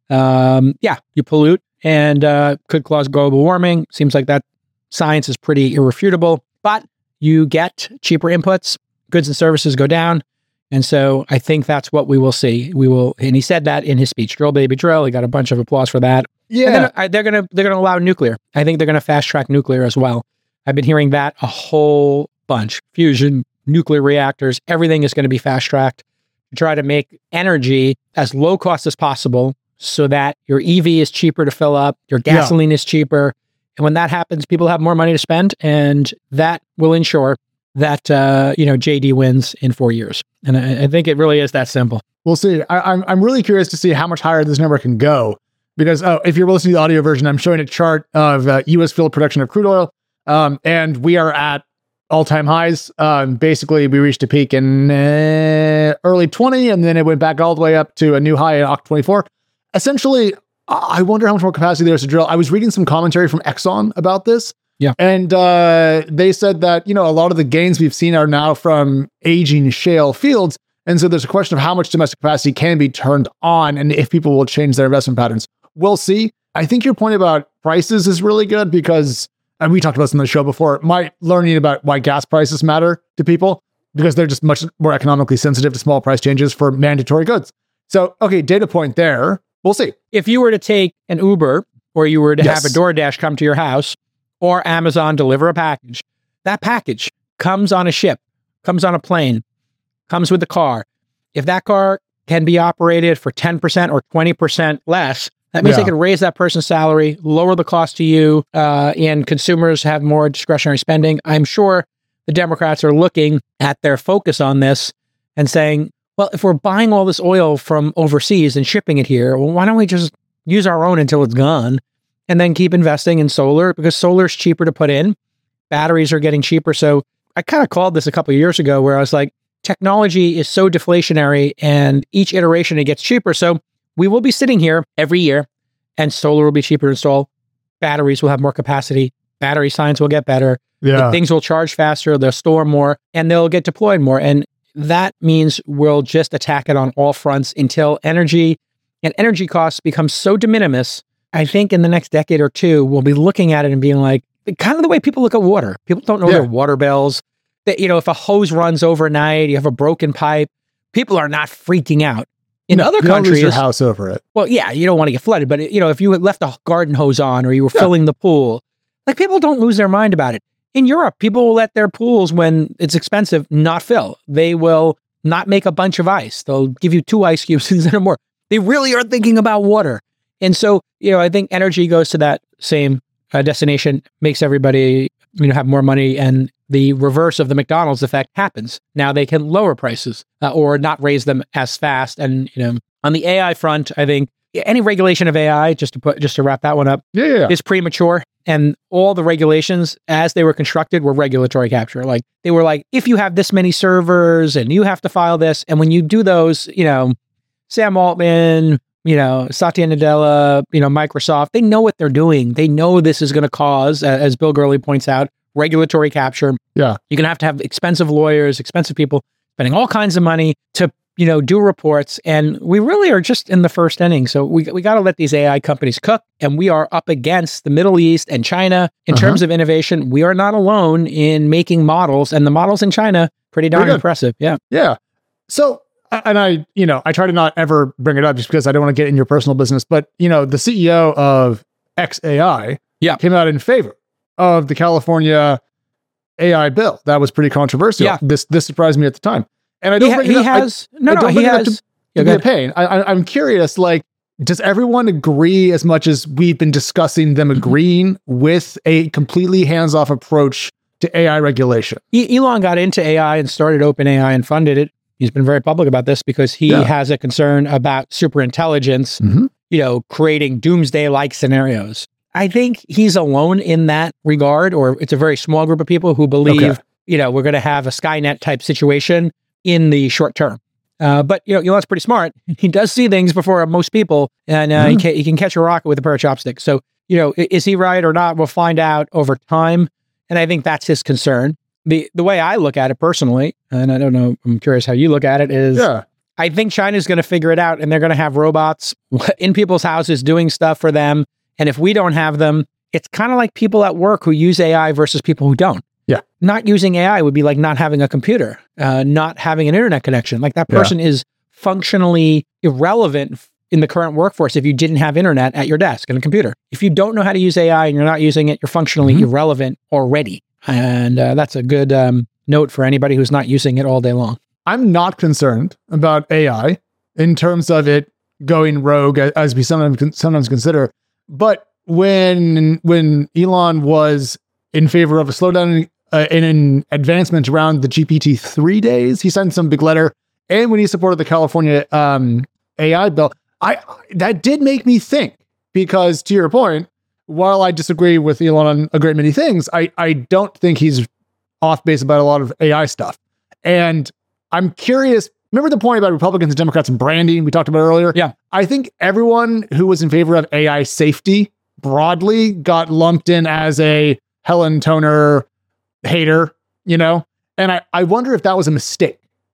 you pollute and could cause global warming. Seems like that science is pretty irrefutable, but you get cheaper inputs, goods and services go down. And so I think that's what we will see. And he said that in his speech, drill baby drill. He got a bunch of applause for that. Yeah. And then they're gonna allow nuclear. I think they're gonna fast track nuclear as well. I've been hearing that a whole bunch. Fusion, nuclear reactors, everything is going to be fast tracked to try to make energy as low cost as possible, so that your EV is cheaper to fill up, your gasoline is cheaper. And when that happens, people have more money to spend, and that will ensure that, JD wins in 4 years. And I think it really is that simple. We'll see. I'm really curious to see how much higher this number can go, because if you're listening to the audio version, I'm showing a chart of U.S. field production of crude oil, and we are at all-time highs. Basically, we reached a peak in early 20, and then it went back all the way up to a new high in October 24. Essentially, I wonder how much more capacity there is to drill. I was reading some commentary from Exxon about this. Yeah. And they said that, a lot of the gains we've seen are now from aging shale fields. And so there's a question of how much domestic capacity can be turned on and if people will change their investment patterns. We'll see. I think your point about prices is really good because, and we talked about this on the show before, my learning about why gas prices matter to people, because they're just much more economically sensitive to small price changes for mandatory goods. So, okay, data point there. We'll see. If you were to take an Uber or you were to have a DoorDash come to your house or Amazon deliver a package, that package comes on a ship, comes on a plane, comes with the car. If that car can be operated for 10% or 20% less, that means they could raise that person's salary, lower the cost to you, and consumers have more discretionary spending. I'm sure the Democrats are looking at their focus on this and saying, well, if we're buying all this oil from overseas and shipping it here, well, why don't we just use our own until it's gone and then keep investing in solar? Because solar is cheaper to put in. Batteries are getting cheaper. So I kind of called this a couple of years ago where I was like, technology is so deflationary and each iteration it gets cheaper. So we will be sitting here every year and solar will be cheaper to install. Batteries will have more capacity. Battery science will get better. Yeah. Things will charge faster. They'll store more and they'll get deployed more. And that means we'll just attack it on all fronts until energy and energy costs become so de minimis. I think in the next decade or two, we'll be looking at it and being like, kind of the way people look at water. People don't know their water bills. That, you know, if a hose runs overnight, you have a broken pipe, people are not freaking out. In other countries, lose your house over it. Well, yeah, you don't want to get flooded, but you know, if you had left a garden hose on or you were filling the pool, like people don't lose their mind about it. In Europe, people will let their pools when it's expensive not fill. They will not make a bunch of ice. They'll give you 2 ice cubes instead of more. They really are thinking about water. And so, you know, I think energy goes to that same destination, makes everybody, you know, have more money, and the reverse of the McDonald's effect happens. Now they can lower prices or not raise them as fast. And, you know, on the AI front, I think any regulation of AI, just to wrap that one up, is premature. And all the regulations as they were constructed were regulatory capture. Like they were like, if you have this many servers and you have to file this, and when you do those, you know, Sam Altman, you know, Satya Nadella, you know, Microsoft, they know what they're doing. They know this is going to cause, as Bill Gurley points out, regulatory capture. Yeah. You're going to have expensive lawyers, expensive people spending all kinds of money to, you know, do reports. And we really are just in the first inning. So we got to let these AI companies cook. And we are up against the Middle East and China in terms of innovation. We are not alone in making models, and the models in China, pretty darn impressive. Yeah. Yeah. So, and I try to not ever bring it up just because I don't want to get in your personal business, but, you know, the CEO of XAI came out in favor of the California AI bill. That was pretty controversial. Yeah. This surprised me at the time. And I don't bring it up. He has to be a pain. I'm curious, like, does everyone agree as much as we've been discussing them agreeing with a completely hands-off approach to AI regulation? Elon got into AI and started OpenAI and funded it. He's been very public about this because he has a concern about superintelligence, you know, creating doomsday-like scenarios. I think he's alone in that regard, or it's a very small group of people who believe, you know, we're going to have a Skynet type situation in the short term. But, you know, Elon's pretty smart. He does see things before most people, and he can catch a rocket with a pair of chopsticks. So, you know, is he right or not? We'll find out over time. And I think that's his concern. The way I look at it personally, and I don't know, I'm curious how you look at it, is I think China's going to figure it out, and they're going to have robots in people's houses doing stuff for them. And if we don't have them, it's kind of like people at work who use AI versus people who don't. Yeah. Not using AI would be like not having a computer, not having an internet connection. Like that person is functionally irrelevant in the current workforce if you didn't have internet at your desk and a computer. If you don't know how to use AI and you're not using it, you're functionally irrelevant already. And that's a good note for anybody who's not using it all day long. I'm not concerned about AI in terms of it going rogue, as we sometimes consider. But when Elon was in favor of a slowdown in an advancement around the GPT-3 days, he signed some big letter. And when he supported the California AI bill, that did make me think, because to your point, while I disagree with Elon on a great many things, I don't think he's off base about a lot of AI stuff. And I'm curious, remember the point about Republicans and Democrats and branding we talked about earlier? Yeah. I think everyone who was in favor of AI safety broadly got lumped in as a Helen Toner hater, you know? And I wonder if that was a mistake,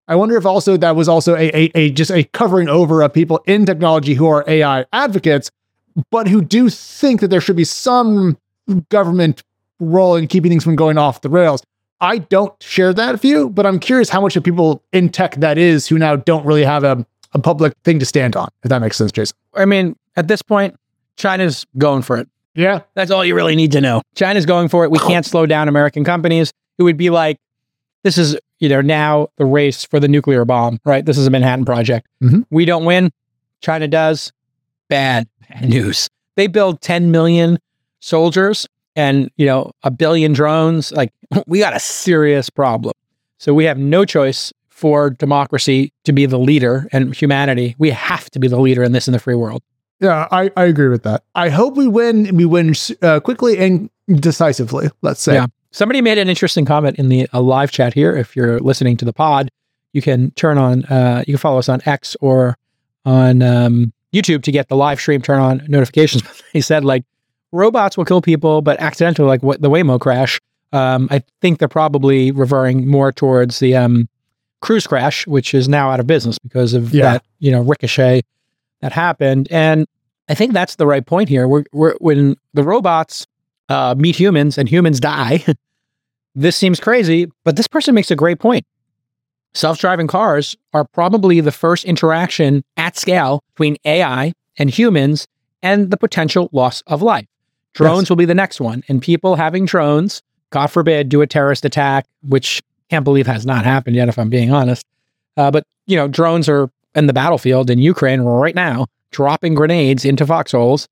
I wonder if also that was also just a covering over of people in technology who are AI advocates, but who do think that there should be some government role in keeping things from going off the rails. I don't share that view, but I'm curious how much of people in tech that is who now don't really have a public thing to stand on, if that makes sense, Jason. I mean, at this point, China's going for it. Yeah. That's all you really need to know. China's going for it. We can't slow down American companies. It would be like, this is, now the race for the nuclear bomb, right? This is a Manhattan Project. Mm-hmm. We don't win. China does. Bad news. They build 10 million soldiers and, 1 billion drones. Like, we got a serious problem. So we have no choice for democracy to be the leader and humanity. We have to be the leader in this in the free world. Yeah, I agree with that. I hope we win. We win quickly and decisively, let's say. Yeah. Somebody made an interesting comment in the live chat here. If you're listening to the pod, you can turn on, you can follow us on X or on YouTube to get the live stream, turn on notifications. He said, like, robots will kill people, but accidentally, like the Waymo crash. I think they're probably referring more towards the cruise crash, which is now out of business because of that, ricochet that happened. And I think that's the right point here. When the robots meet humans and humans die, this seems crazy, but this person makes a great point. Self-driving cars are probably the first interaction at scale between AI and humans and the potential loss of life. Drones will be the next one. And people having drones, God forbid, do a terrorist attack, which can't believe has not happened yet, if I'm being honest. But, drones are in the battlefield in Ukraine right now, dropping grenades into foxholes.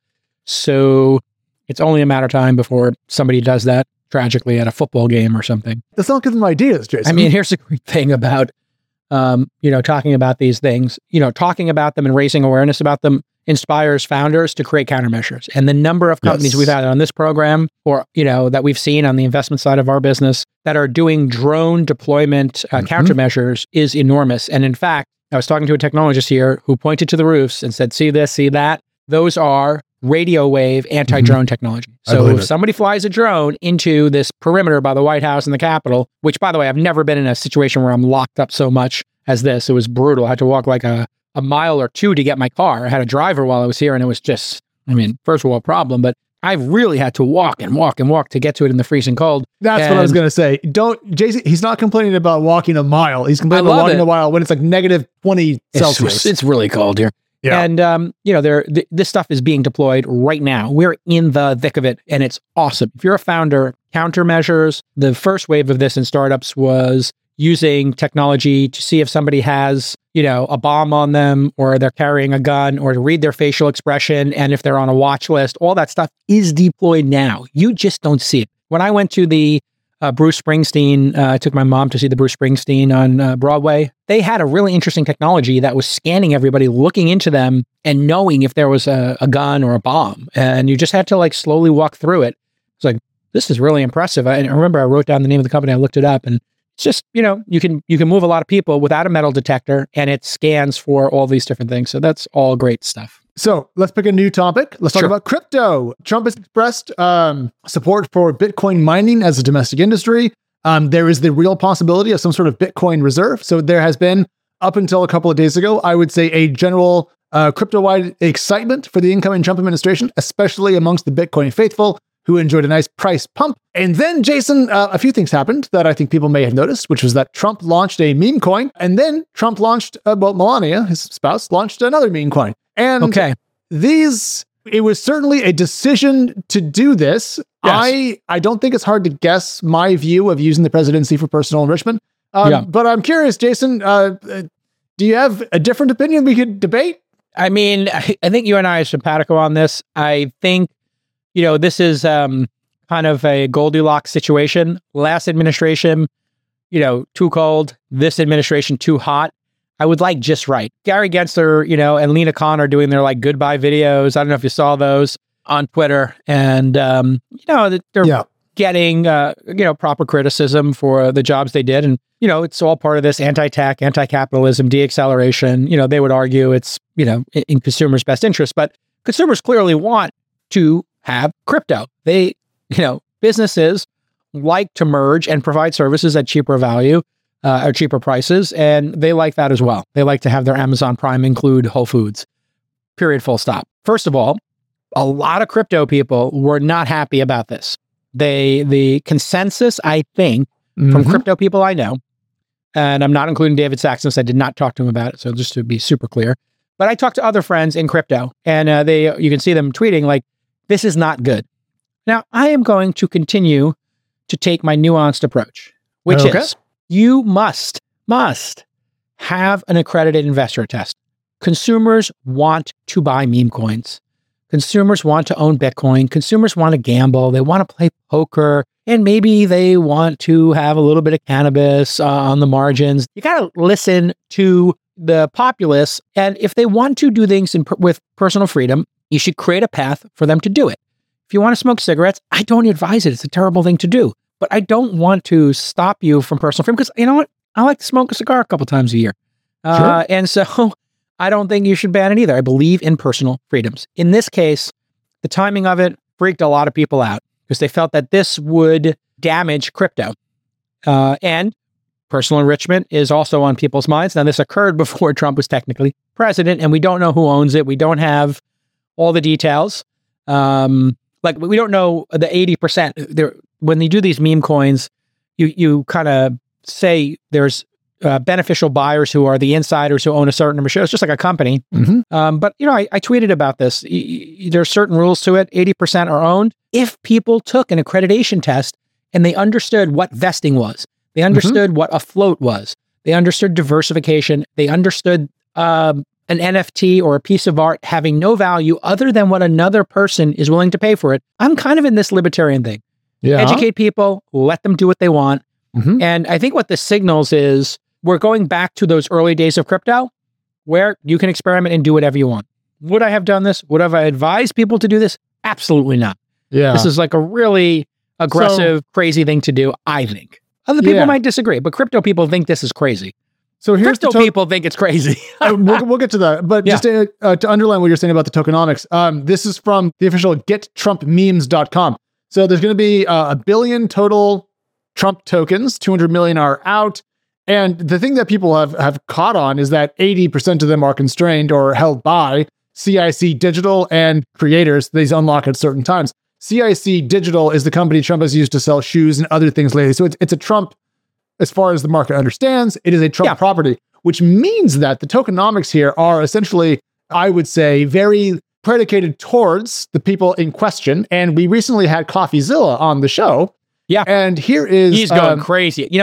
So it's only a matter of time before somebody does that tragically at a football game or something. Let's not give them ideas, Jason. I mean, here's the great thing about, talking about these things, talking about them and raising awareness about them inspires founders to create countermeasures. And the number of companies we've had on this program or, that we've seen on the investment side of our business that are doing drone deployment countermeasures is enormous. And in fact, I was talking to a technologist here who pointed to the roofs and said, see this, see that. Those are radio wave anti-drone technology. So if somebody flies a drone into this perimeter by the White House and the Capitol, which, by the way, I've never been in a situation where I'm locked up so much as this. It was brutal. I had to walk like a mile or two to get my car. I had a driver while I was here, and it was just, first world problem, but I really had to walk and walk and walk to get to it in the freezing cold. That's what I was going to say. Jason, he's not complaining about walking a mile. He's complaining about walking a mile when it's like negative 20 Celsius. It's really cold here. Yeah. And, this stuff is being deployed right now. We're in the thick of it, and it's awesome. If you're a founder, countermeasures, the first wave of this in startups was using technology to see if somebody has, a bomb on them or they're carrying a gun or to read their facial expression. And if they're on a watch list, all that stuff is deployed now. You just don't see it. When I went to the Bruce Springsteen, I took my mom to see the Bruce Springsteen on Broadway. They had a really interesting technology that was scanning everybody, looking into them and knowing if there was a gun or a bomb. And you just had to like slowly walk through it. It's like, this is really impressive. I remember I wrote down the name of the company. I looked it up and it's just, you can move a lot of people without a metal detector and it scans for all these different things. So that's all great stuff. So let's pick a new topic. Let's talk about crypto. Trump has expressed support for Bitcoin mining as a domestic industry. There is the real possibility of some sort of Bitcoin reserve. So there has been, up until a couple of days ago, I would say a general crypto-wide excitement for the incoming Trump administration, especially amongst the Bitcoin faithful, who enjoyed a nice price pump. And then, Jason, a few things happened that I think people may have noticed, which was that Trump launched a meme coin, and then Trump launched, Melania, his spouse, launched another meme coin. And it was certainly a decision to do this. Yes. I don't think it's hard to guess my view of using the presidency for personal enrichment. But I'm curious, Jason, do you have a different opinion we could debate? I mean, I think you and I are simpatico on this. I think, this is kind of a Goldilocks situation. Last administration, too cold. This administration, too hot. I would like just right. Gary Gensler, and Lena Khan are doing their like goodbye videos. I don't know if you saw those on Twitter. And, they're getting, proper criticism for the jobs they did. And, it's all part of this anti-tech, anti-capitalism, deacceleration. They would argue it's, in consumers' best interest. But consumers clearly want to have crypto. They, businesses like to merge and provide services at cheaper value. or cheaper prices, and they like that as well. They like to have their Amazon Prime include Whole Foods. Period, full stop. First of all, a lot of crypto people were not happy about this. The consensus, I think, from crypto people I know, and I'm not including David Saxon, so I did not talk to him about it, so just to be super clear. But I talked to other friends in crypto, and you can see them tweeting like, this is not good. Now, I am going to continue to take my nuanced approach, which is you must have an accredited investor test. Consumers want to buy meme coins. Consumers want to own Bitcoin. Consumers want to gamble. They want to play poker. And maybe they want to have a little bit of cannabis on the margins. You got to listen to the populace. And if they want to do things with personal freedom, you should create a path for them to do it. If you want to smoke cigarettes, I don't advise it. It's a terrible thing to do. But I don't want to stop you from personal freedom because, you know what? I like to smoke a cigar a couple times a year. Sure. And so I don't think you should ban it either. I believe in personal freedoms. In this case, the timing of it freaked a lot of people out because they felt that this would damage crypto. And personal enrichment is also on people's minds. Now, this occurred before Trump was technically president, and we don't know who owns it. We don't have all the details. Like, we don't know the 80%. When they do these meme coins, you kind of say there's beneficial buyers who are the insiders who own a certain number of shares, just like a company. But, you know, I tweeted about this. There are certain rules to it. 80% are owned. If people took an accreditation test and they understood what vesting was, they understood what a float was, they understood diversification, they understood an NFT or a piece of art having no value other than what another person is willing to pay for it. I'm kind of in this libertarian thing. Educate people, let them do what they want. And I think what this signals is we're going back to those early days of crypto where you can experiment and do whatever you want. Would I have done this? Would I have advised people to do this? Absolutely not. This is like a really aggressive, crazy thing to do, I think. Other people might disagree, but crypto people think this is crazy. So here's crypto people think it's crazy. We'll get to that. But just to underline what you're saying about the tokenomics, this is from the official gettrumpmemes.com. So there's going to be a billion total Trump tokens, 200 million are out. And the thing that people have caught on is that 80% of them are constrained or held by CIC Digital and creators. These unlock at certain times. CIC Digital is the company Trump has used to sell shoes and other things lately. So it's a Trump, as far as the market understands, it is a Trump property, which means that the tokenomics here are essentially, I would say, very predicated towards the people in question. And we recently had CoffeeZilla on the show. And here is... He's going crazy. You know,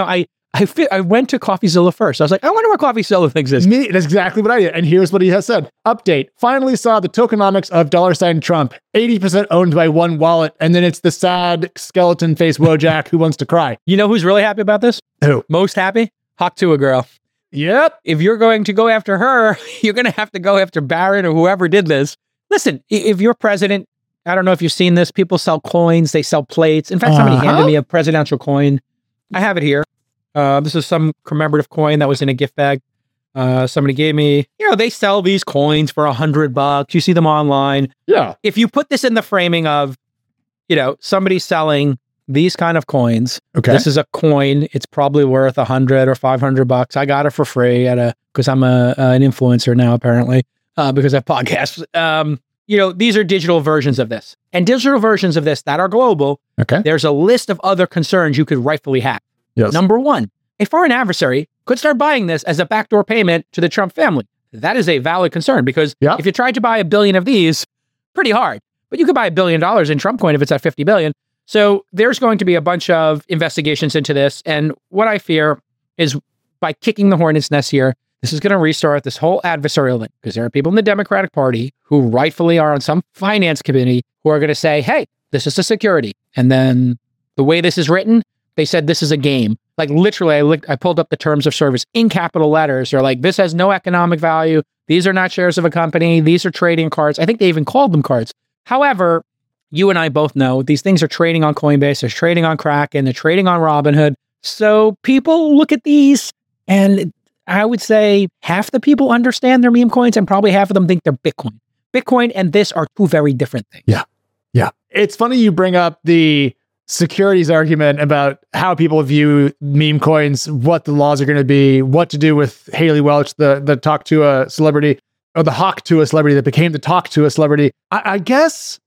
I went to CoffeeZilla first. I was like, I wonder what CoffeeZilla thinks is. That's exactly what I did. And here's what he has said. Update. Finally saw the tokenomics of $Trump. 80% owned by one wallet. And then it's the sad skeleton face Wojak who wants to cry. You know who's really happy about this? Who? Most happy? Hawk2a girl. Yep. If you're going to go after her, you're going to have to go after Barron or whoever did this. Listen, if you're president, I don't know if you've seen this. People sell coins. They sell plates. In fact, somebody handed me a presidential coin. I have it here. This is some commemorative coin that was in a gift bag. Somebody gave me, you know, they sell these coins for $100. You see them online. If you put this in the framing of, you know, somebody selling these kind of coins. This is a coin. It's probably worth $100 or $500. I got it for free because I'm an influencer now, apparently, because I have podcasts. You know, these are digital versions of this. And digital versions of this that are global, there's a list of other concerns you could rightfully have. Number one, a foreign adversary could start buying this as a backdoor payment to the Trump family. That is a valid concern because if you tried to buy 1 billion of these, pretty hard. But you could buy $1 billion in Trump coin if it's at 50 billion. So there's going to be a bunch of investigations into this. And what I fear is by kicking the hornet's nest here, this is going to restart this whole adversarial link because there are people in the Democratic Party who rightfully are on some finance committee who are going to say, hey, this is a security. And then the way this is written, they said this is a game. Like literally, I pulled up the terms of service in capital letters. They're like, this has no economic value. These are not shares of a company. These are trading cards. I think they even called them cards. However, you and I both know these things are trading on Coinbase, they're trading on Kraken, they're trading on Robinhood. So people look at these and I would say half the people understand they're meme coins and probably half of them think they're Bitcoin. Bitcoin and this are two very different things. Yeah. It's funny you bring up the securities argument about how people view meme coins, what the laws are going to be, what to do with Haley Welch, the talk to a celebrity, or the hawk to a celebrity that became the talk to a celebrity. I guess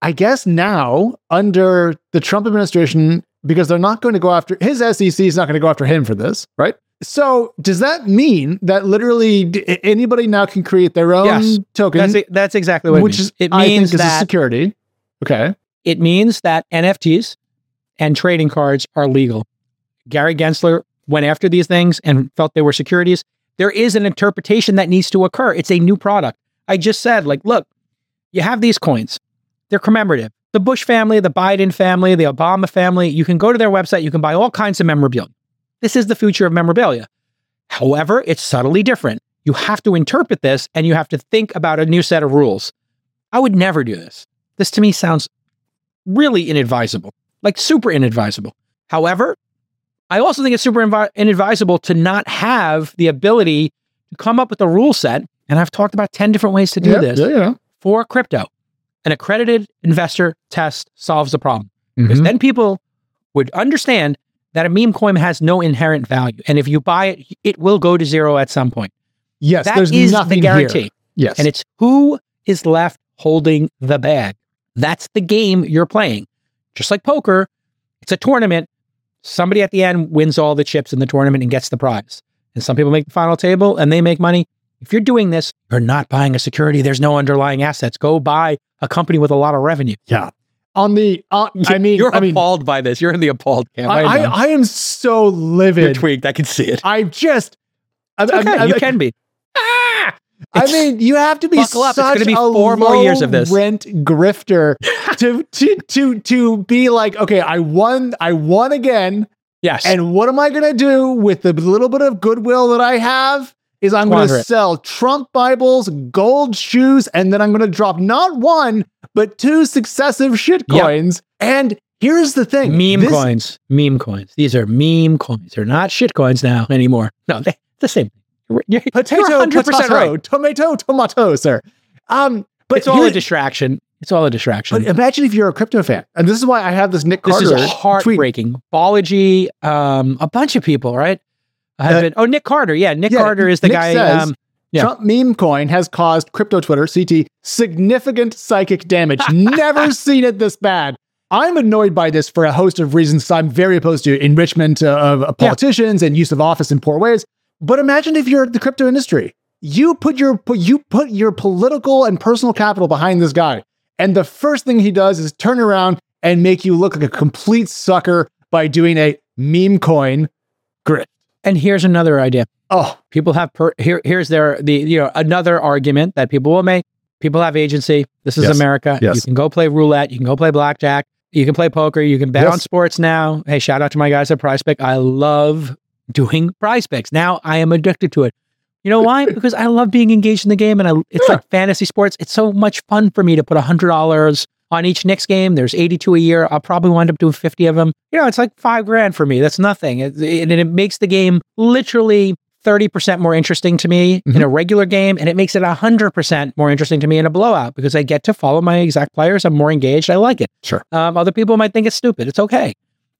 now under the Trump administration, because they're not going to go after his SEC is not going to go after him for this, right? So does that mean that literally anybody now can create their own token? That's exactly what it means. It means that security. Okay. It means that NFTs and trading cards are legal. Gary Gensler went after these things and felt they were securities. There is an interpretation that needs to occur. It's a new product. I just said, like, look, you have these coins. They're commemorative. The Bush family, the Biden family, the Obama family, you can go to their website, you can buy all kinds of memorabilia. This is the future of memorabilia. However, it's subtly different. You have to interpret this and you have to think about a new set of rules. I would never do this. This to me sounds really inadvisable, like super inadvisable. However, I also think it's super inadvisable to not have the ability to come up with a rule set. And I've talked about 10 different ways to do this for crypto. An accredited investor test solves the problem. Because then people would understand that a meme coin has no inherent value. And if you buy it, it will go to zero at some point. Yes, that there's is nothing the guarantee. Here. Yes. And it's who is left holding the bag. That's the game you're playing. Just like poker, it's a tournament. Somebody at the end wins all the chips in the tournament and gets the prize. And some people make the final table and they make money. If you're doing this, you're not buying a security. There's no underlying assets. Go buy a company with a lot of revenue. Yeah. On the, you're appalled by this. You're in the appalled camp. I am so livid. You're tweaked. I can see it. You can be. I mean, you have to be such it's be a 4 more years of this rent grifter to be like, okay, I won again. Yes. And what am I going to do with the little bit of goodwill that I have? Is I'm going to sell Trump Bibles, gold shoes, and then I'm going to drop not one, but 2 successive shit coins. Yep. And here's the thing. Meme coins. These are meme coins. They're not shit coins now anymore. No, they're the same. You're 100% right. Tomato, sir. But it's all a distraction. But imagine if you're a crypto fan. And this is why I have this Nick Carter tweet. This is heartbreaking. Bology, a bunch of people, right? Nick Carter. Yeah, Nick Carter is the Nick guy. Says, Trump meme coin has caused crypto Twitter, CT, significant psychic damage. Never seen it this bad. I'm annoyed by this for a host of reasons. I'm very opposed to enrichment of politicians and use of office in poor ways. But imagine if you're the crypto industry. You put your political and personal capital behind this guy. And the first thing he does is turn around and make you look like a complete sucker by doing a meme coin grid. And here's another idea. Oh, people have here's another argument that people will make. People have agency. This is America. Yes. You can go play roulette. You can go play blackjack. You can play poker. You can bet on sports now. Hey, shout out to my guys at PrizePick. I love doing prize picks. Now I am addicted to it. You know why? Because I love being engaged in the game, and it's like fantasy sports. It's so much fun for me to put $100 on each Knicks game. There's 82 a year. I'll probably wind up doing 50 of them. It's like $5,000 for me. That's nothing. And it makes the game literally 30% more interesting to me in a regular game. And it makes it 100% more interesting to me in a blowout because I get to follow my exact players. I'm more engaged. I like it. Sure. Other people might think it's stupid. It's okay.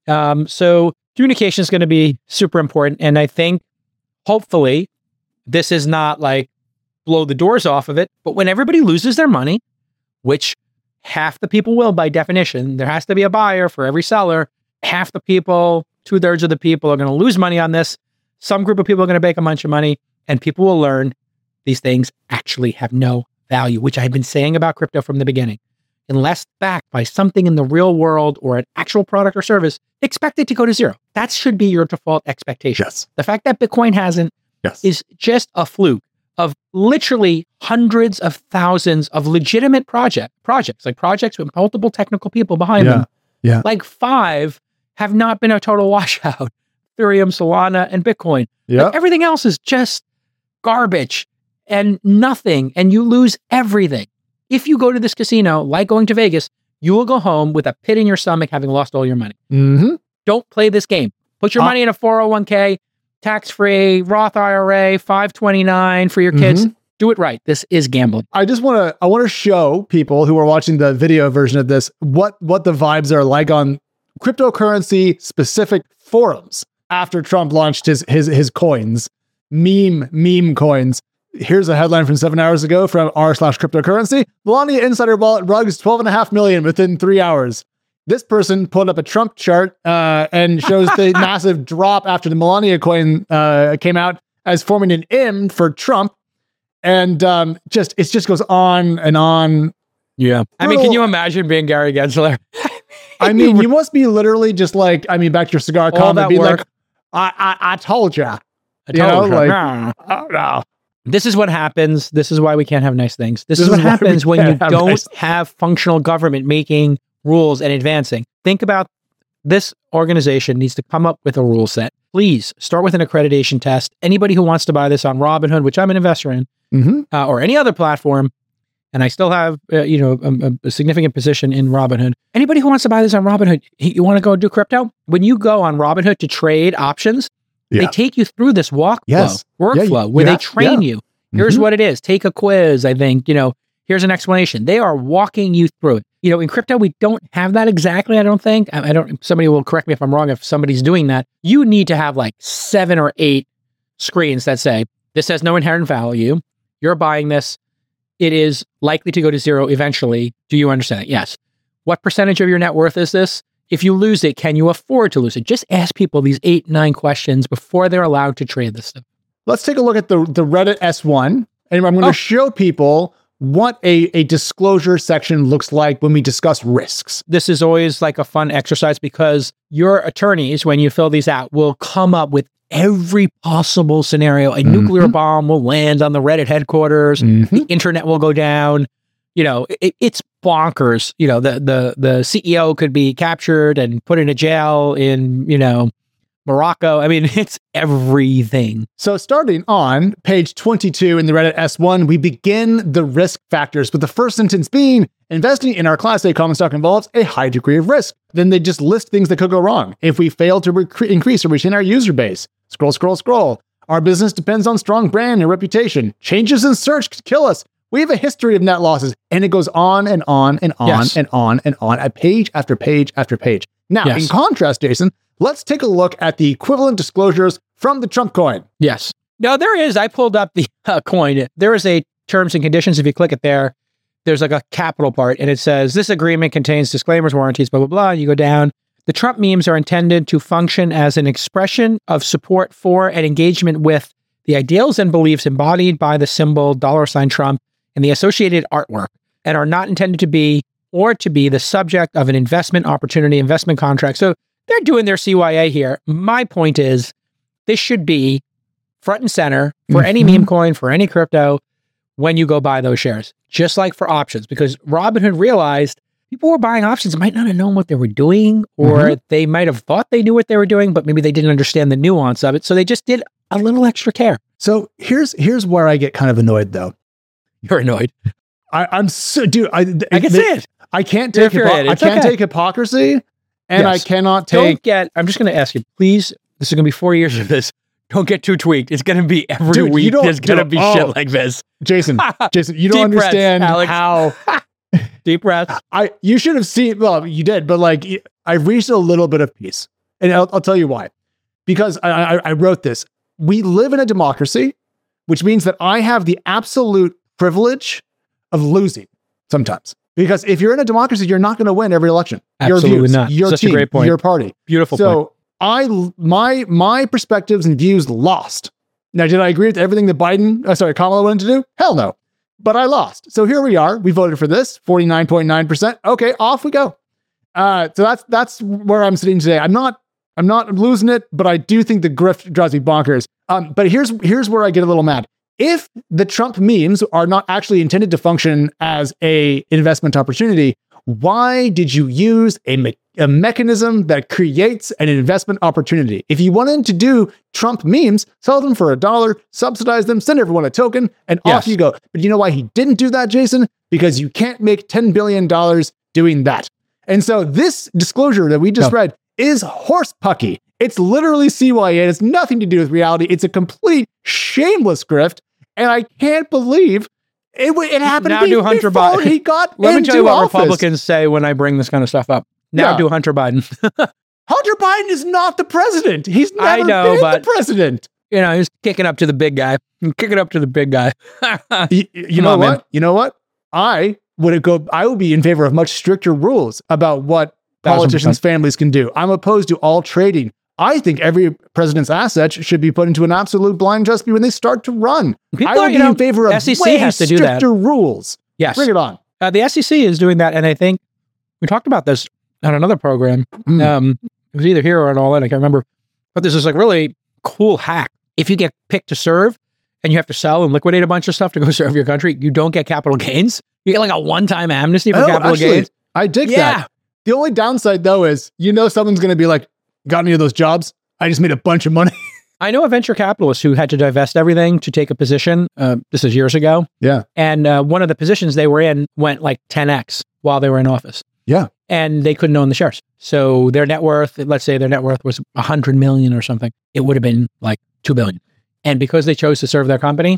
So communication is going to be super important. And I think hopefully this is not like blow the doors off of it, but when everybody loses their money, which half the people will by definition, there has to be a buyer for every seller. Half the people, 2/3 of the people are going to lose money on this. Some group of people are going to make a bunch of money, and people will learn these things actually have no value, which I've been saying about crypto from the beginning. Unless backed by something in the real world or an actual product or service, expect it to go to zero. That should be your default expectation. Yes. The fact that Bitcoin hasn't is just a fluke of literally hundreds of thousands of legitimate projects, like projects with multiple technical people behind them. Yeah. Like 5 have not been a total washout. Ethereum, Solana, and Bitcoin. Yeah. Like everything else is just garbage and nothing, and you lose everything. If you go to this casino, like going to Vegas, you will go home with a pit in your stomach having lost all your money. Mm-hmm. Don't play this game. Put your money in a 401k, tax-free, Roth IRA, 529 for your kids. Do it right. This is gambling. I want to show people who are watching the video version of this what the vibes are like on cryptocurrency specific forums after Trump launched his coins, meme coins. Here's a headline from 7 hours ago from r/cryptocurrency. Melania insider wallet rugs 12.5 million within 3 hours. This person pulled up a Trump chart and shows the massive drop after the Melania coin came out as forming an M for Trump. And it just goes on and on. Yeah. I mean, can you imagine being Gary Gensler? I mean, you must be literally just like, I mean, back to your cigar comment, being like, I told ya. I told you. Oh, no. This is what happens. This is why we can't have nice things. This is what happens when you don't have functional government making rules and advancing. Think about this organization needs to come up with a rule set. Please start with an accreditation test. Anybody who wants to buy this on Robinhood, which I'm an investor in, or any other platform, and I still have a significant position in Robinhood. Anybody who wants to buy this on Robinhood, you want to go do crypto? When you go on Robinhood to trade options, they take you through this workflow where they train you. Here's what it is. Take a quiz. I think, here's an explanation. They are walking you through it. In crypto, we don't have that exactly. I don't think. Somebody will correct me if I'm wrong. If somebody's doing that, you need to have like 7 or 8 screens that say, this has no inherent value. You're buying this. It is likely to go to zero eventually. Do you understand it? Yes. What percentage of your net worth is this? If you lose it, can you afford to lose it? Just ask people these 8, 9 questions before they're allowed to trade this stuff. Let's take a look at the Reddit S1. And I'm going to show people what a disclosure section looks like when we discuss risks. This is always like a fun exercise because your attorneys, when you fill these out, will come up with every possible scenario. A nuclear bomb will land on the Reddit headquarters. The internet will go down. It's bonkers. The CEO could be captured and put in a jail in, Morocco. I mean, it's everything. So starting on page 22 in the Reddit S1, we begin the risk factors with the first sentence being, investing in our Class A common stock involves a high degree of risk. Then they just list things that could go wrong. If we fail to increase or retain our user base, scroll. Our business depends on strong brand and reputation. Changes in search could kill us. We have a history of net losses. And it goes on and on and on and on and on at page after page after page. Now, in contrast, Jason, let's take a look at the equivalent disclosures from the Trump coin. Yes. No, there is. I pulled up the coin. There is a terms and conditions. If you click it there, there's like a capital part and it says, this agreement contains disclaimers, warranties, blah, blah, blah. And you go down. The Trump memes are intended to function as an expression of support for and engagement with the ideals and beliefs embodied by the symbol $Trump and the associated artwork, and are not intended to be the subject of an investment opportunity, investment contract. So they're doing their CYA here. My point is, this should be front and center for any meme coin, for any crypto, when you go buy those shares, just like for options, because Robinhood realized people were buying options might not have known what they were doing, or they might have thought they knew what they were doing, but maybe they didn't understand the nuance of it. So they just did a little extra care. So here's where I get kind of annoyed, though. You're annoyed. I'm so, dude. I can see it. I can't take take hypocrisy, and I cannot take. I'm just going to ask you, please. This is going to be 4 years of this. Don't get too tweaked. It's going to be every week. There's going to be shit like this. Jason, you don't understand how. Deep breath. You should have seen. Well, you did, but like I reached a little bit of peace, and I'll tell you why. Because I wrote this. We live in a democracy, which means that I have the absolute privilege of losing sometimes. Because if you're in a democracy, you're not going to win every election. Absolutely your views, not. Your Such team, a great point. Your party. Beautiful point. So my perspectives and views lost. Now, did I agree with everything that Kamala wanted to do? Hell no. But I lost. So here we are. We voted for this, 49.9%. Okay, off we go. So that's where I'm sitting today. I'm not losing it, but I do think the grift drives me bonkers. But here's where I get a little mad. If the Trump memes are not actually intended to function as a investment opportunity, why did you use a mechanism that creates an investment opportunity? If you wanted to do Trump memes, sell them for $1, subsidize them, send everyone a token, and off you go. But you know why he didn't do that, Jason? Because you can't make $10 billion doing that. And so this disclosure that we just read is horsepucky. It's literally CYA. It has nothing to do with reality. It's a complete shameless grift. And I can't believe it happened now before he got Let me tell you what office. Republicans say when I bring this kind of stuff up. Now do Hunter Biden. Hunter Biden is not the president. He's never been the president. He's kicking up to the big guy. Kicking up to the big guy. You know what? You know what? I would be in favor of much stricter rules about what politicians' families can do. I'm opposed to all trading. I think every president's assets should be put into an absolute blind trust when they start to run. I would be in favor of SEC way has to do that. stricter rules. Yes. Bring it on. The SEC is doing that, and I think we talked about this on another program. It was either here or on All In, I can't remember. But there's this like really cool hack. If you get picked to serve and you have to sell and liquidate a bunch of stuff to go serve your country, you don't get capital gains. You get like a one-time amnesty for capital gains. I dig that. The only downside, though, is someone's going to be like, got any of those jobs? I just made a bunch of money. I know a venture capitalist who had to divest everything to take a position. This is years ago. Yeah. And one of the positions they were in went like 10x while they were in office. Yeah. And they couldn't own the shares. So their net worth, let's say their net worth was 100 million or something. It would have been like 2 billion. And because they chose to serve their country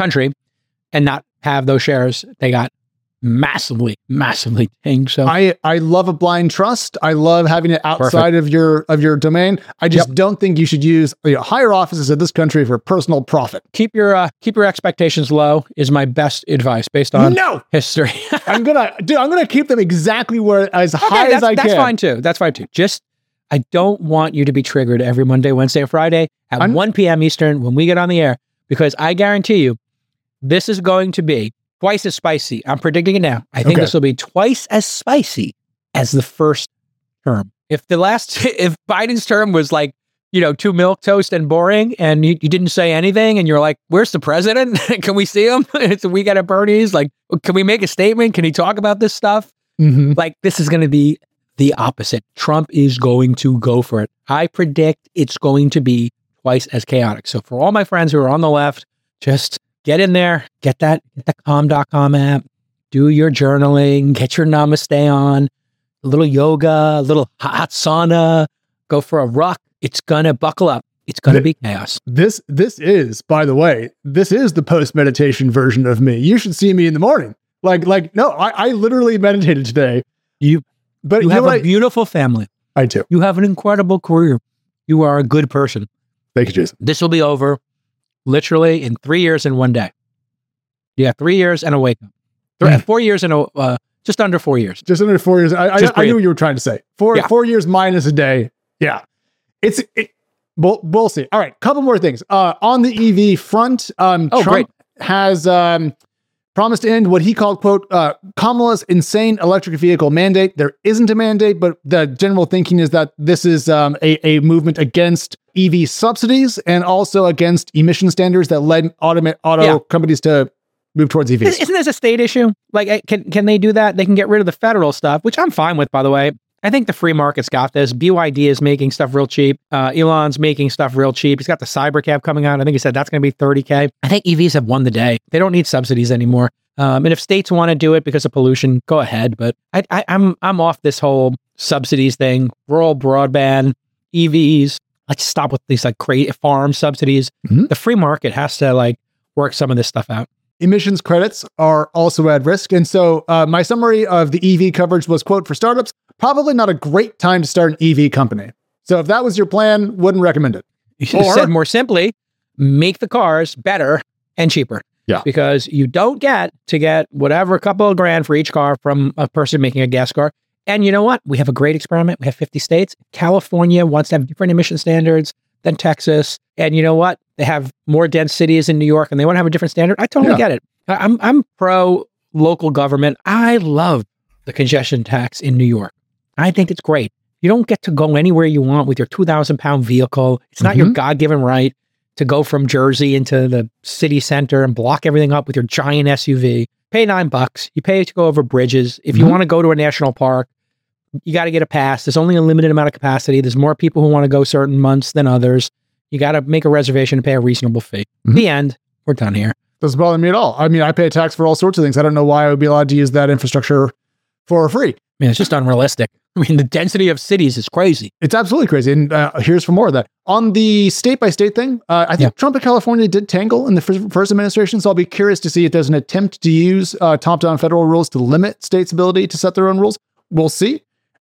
and not have those shares, they got massively dinged. So I love a blind trust. I love having it outside of your domain. I just don't think you should use higher offices of this country for personal profit. Keep your expectations low is my best advice based on history. I'm gonna keep them exactly as high as I can. That's fine too. Just I don't want you to be triggered every Monday, Wednesday, or Friday at 1 p.m. Eastern when we get on the air, because I guarantee you this is going to be twice as spicy. I'm predicting it now. I think this will be twice as spicy as the first term. If Biden's term was like, too milquetoast and boring, and you didn't say anything, and you're like, where's the president? Can we see him? So we got at Bernie's. Like, can we make a statement? Can he talk about this stuff? Mm-hmm. Like, this is going to be the opposite. Trump is going to go for it. I predict it's going to be twice as chaotic. So for all my friends who are on the left, just get in there, get the calm.com app, do your journaling, get your namaste on, a little yoga, a little hot sauna, go for a ruck. It's going to buckle up. It's going to be chaos. This is, by the way, the post-meditation version of me. You should see me in the morning. I literally meditated today. You have a beautiful family. I do. You have an incredible career. You are a good person. Thank you, Jason. This will be over literally in 3 years and 1 day. Yeah, 3 years and a wake up. 4 years and just under 4 years. Just under 4 years. I knew what you were trying to say. 4 years minus a day. Yeah. We'll see. All right. Couple more things. On the EV front, Trump has promised to end what he called, quote, Kamala's insane electric vehicle mandate. There isn't a mandate, but the general thinking is that this is a movement against EV subsidies and also against emission standards that led auto companies to move towards EVs. Isn't this a state issue? Like, can they do that? They can get rid of the federal stuff, which I'm fine with, by the way. I think the free market's got this. BYD is making stuff real cheap. Elon's making stuff real cheap. He's got the Cybercab coming out. I think he said that's going to be $30K. I think EVs have won the day. They don't need subsidies anymore. And if states want to do it because of pollution, go ahead. But I'm off this whole subsidies thing. Rural broadband, EVs. Let's stop with these crazy farm subsidies. Mm-hmm. The free market has to work some of this stuff out. Emissions credits are also at risk. And so my summary of the EV coverage was, quote, for startups, probably not a great time to start an EV company. So if that was your plan, wouldn't recommend it. You should have said more simply, make the cars better and cheaper. Yeah. Because you don't get whatever, a couple of grand for each car from a person making a gas car. And you know what? We have a great experiment. We have 50 states. California wants to have different emission standards than Texas. And you know what? They have more dense cities in New York and they want to have a different standard. I totally get it. I'm pro local government. I love the congestion tax in New York. I think it's great. You don't get to go anywhere you want with your 2,000-pound vehicle. It's not your God-given right to go from Jersey into the city center and block everything up with your giant SUV. Pay $9. You pay to go over bridges. If you want to go to a national park, you got to get a pass. There's only a limited amount of capacity. There's more people who want to go certain months than others. You got to make a reservation and pay a reasonable fee. The end. We're done here. Doesn't bother me at all. I mean, I pay a tax for all sorts of things. I don't know why I would be allowed to use that infrastructure for free. I mean, it's just unrealistic. I mean, the density of cities is crazy. It's absolutely crazy. And here's for more of that. On the state-by-state thing, I think Trump and California did tangle in the first administration, so I'll be curious to see if there's an attempt to use top-down federal rules to limit states' ability to set their own rules. We'll see.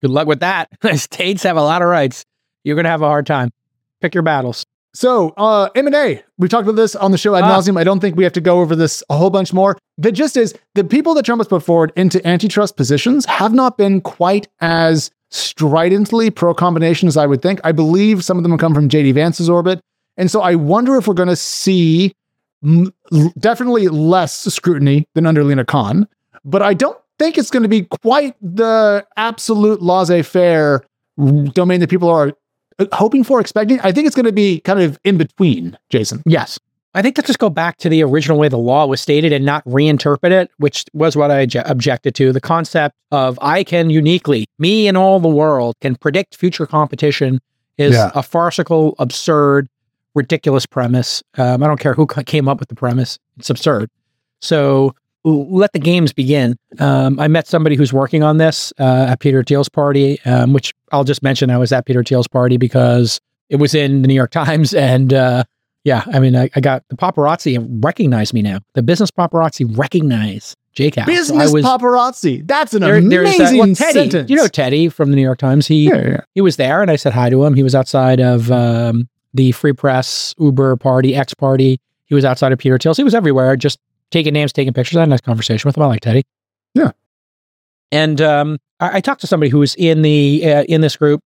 Good luck with that. States have a lot of rights. You're going to have a hard time. Pick your battles. So, M&A, we talked about this on the show ad nauseum. I don't think we have to go over this a whole bunch more. The gist is the people that Trump has put forward into antitrust positions have not been quite as stridently pro-combination as I would think. I believe some of them have come from J.D. Vance's orbit. And so I wonder if we're going to see definitely less scrutiny than under Lina Khan, but I don't think it's going to be quite the absolute laissez-faire domain that people are hoping for, expecting. I think it's going to be kind of in between, Jason. Yes. I think let's just go back to the original way the law was stated and not reinterpret it, which was what I objected to. The concept of I can uniquely, me and all the world, can predict future competition is a farcical, absurd, ridiculous premise. I don't care who came up with the premise. It's absurd. So let the games begin. I met somebody who's working on this at Peter Thiel's party, which I'll just mention I was at Peter Thiel's party because it was in the New York Times. And I got the paparazzi recognize me now. The business paparazzi recognize JCap. Business paparazzi. That's an amazing Teddy, sentence. You know Teddy from the New York Times. He was there and I said hi to him. He was outside of the Free Press, Uber party, X party. He was outside of Peter Thiel's. He was everywhere, just taking names, taking pictures. I had a nice conversation with him. I like Teddy. Yeah. And I talked to somebody who was in this group,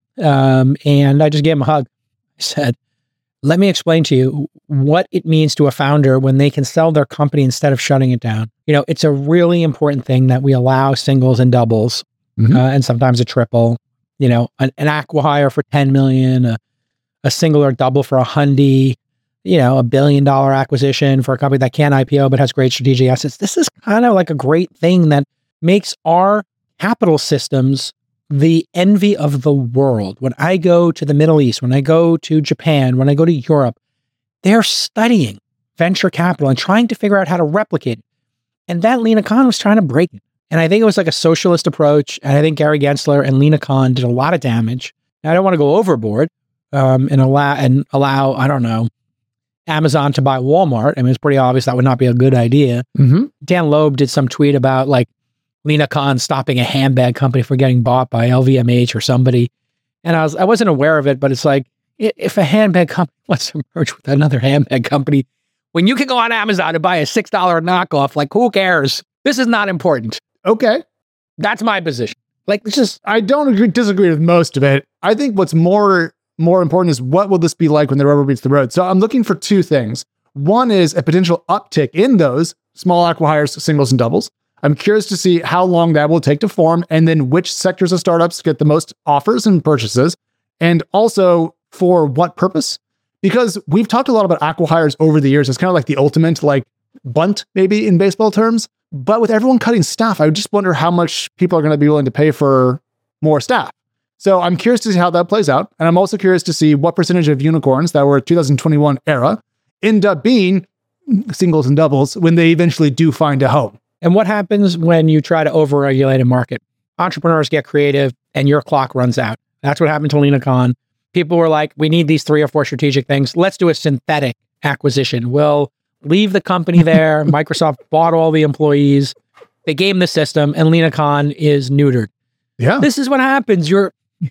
and I just gave him a hug. I said, let me explain to you what it means to a founder when they can sell their company instead of shutting it down. You know, it's a really important thing that we allow singles and doubles, and sometimes a triple. You know, an acqui-hire for $10 million, a single or double for $100. You know, $1 billion acquisition for a company that can't IPO but has great strategic assets. This is kind of like a great thing that makes our capital systems the envy of the world. When I go to the Middle East, when I go to Japan, when I go to Europe, they're studying venture capital and trying to figure out how to replicate it. And that Lina Khan was trying to break it. And I think it was like a socialist approach. And I think Gary Gensler and Lina Khan did a lot of damage. Now, I don't want to go overboard and allow, I don't know, Amazon to buy Walmart. I mean, it's pretty obvious that would not be a good idea. Dan Loeb did some tweet about like Lina Khan stopping a handbag company for getting bought by LVMH or somebody. And I wasn't aware of it, but it's like, if a handbag company wants to merge with another handbag company, when you can go on Amazon and buy a $6 knockoff, like who cares? This is not important. Okay. That's my position. Like, it's just, I don't disagree with most of it. I think what's more important is what will this be like when the rubber meets the road? So I'm looking for two things. One is a potential uptick in those small acqui-hires, singles and doubles. I'm curious to see how long that will take to form and then which sectors of startups get the most offers and purchases. And also for what purpose? Because we've talked a lot about acqui-hires over the years. It's kind of like the ultimate like bunt maybe in baseball terms. But with everyone cutting staff, I just wonder how much people are going to be willing to pay for more staff. So I'm curious to see how that plays out. And I'm also curious to see what percentage of unicorns that were 2021 era end up being singles and doubles when they eventually do find a home. And what happens when you try to overregulate a market? Entrepreneurs get creative and your clock runs out. That's what happened to Lina Khan. People were like, we need these 3 or 4 strategic things. Let's do a synthetic acquisition. We'll leave the company there. Microsoft bought all the employees. They game the system and Lina Khan is neutered. Yeah. This is what happens. You're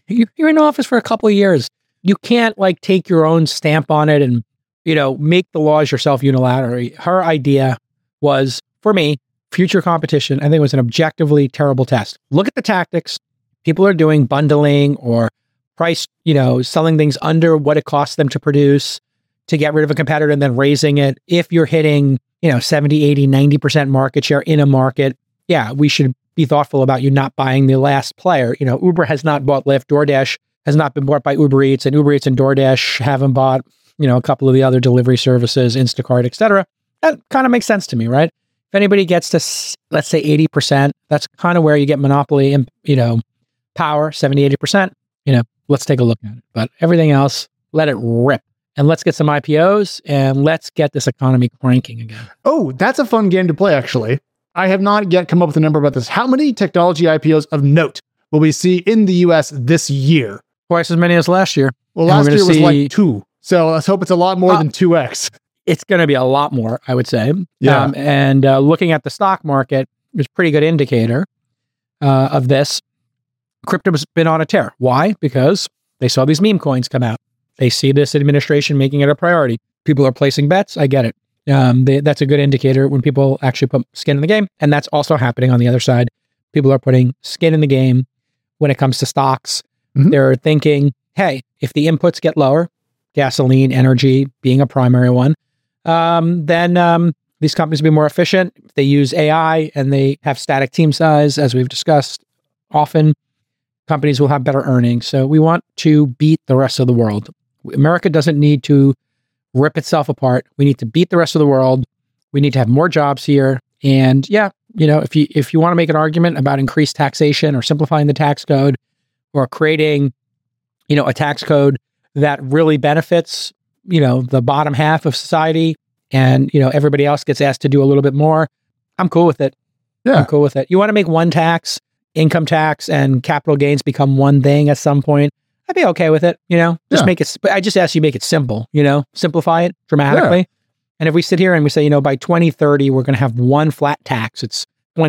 in office for a couple of years. You can't like take your own stamp on it and, you know, make the laws yourself unilaterally. Her idea was, for me, future competition. I think it was an objectively terrible test. Look at the tactics. People are doing bundling or price, you know, selling things under what it costs them to produce to get rid of a competitor and then raising it. If you're hitting, you know, 70, 80, 90% market share in a market, yeah, we should be thoughtful about you not buying the last player. You know, Uber has not bought Lyft. DoorDash has not been bought by Uber Eats, and Uber Eats and DoorDash haven't bought, you know, a couple of the other delivery services, Instacart, etc. That kind of makes sense to me, right? If anybody gets to, let's say 80%, that's kind of where you get monopoly and, you know, power, 70, 80%, you know, let's take a look at it. But everything else, let it rip. And let's get some IPOs and let's get this economy cranking again. Oh, that's a fun game to play, actually. I have not yet come up with a number about this. How many technology IPOs of note will we see in the US this year? Twice as many as last year. Well, last year was like 2. So let's hope it's a lot more than 2x. It's going to be a lot more, I would say. Yeah. And looking at the stock market is a pretty good indicator of this. crypto's been on a tear. Why? Because they saw these meme coins come out. They see this administration making it a priority. People are placing bets. I get it. That's a good indicator when people actually put skin in the game. And that's also happening on the other side. People are putting skin in the game when it comes to stocks. They're thinking, hey, if the inputs get lower, gasoline, energy being a primary one, then these companies will be more efficient. If they use AI and they have static team size, as we've discussed often, companies will have better earnings. So we want to beat the rest of the world. America doesn't need to rip itself apart. We need to beat the rest of the world. We need to have more jobs here. And yeah, if you want to make an argument about increased taxation or simplifying the tax code or creating, a tax code that really benefits, the bottom half of society and, everybody else gets asked to do a little bit more, I'm cool with it. Yeah. I'm cool with it. You want to make one tax, income tax and capital gains become one thing at some point, I'd be okay with it, just make it, I just ask you make it simple, simplify it dramatically. Yeah. And if we sit here and we say, by 2030, we're going to have one flat tax, it's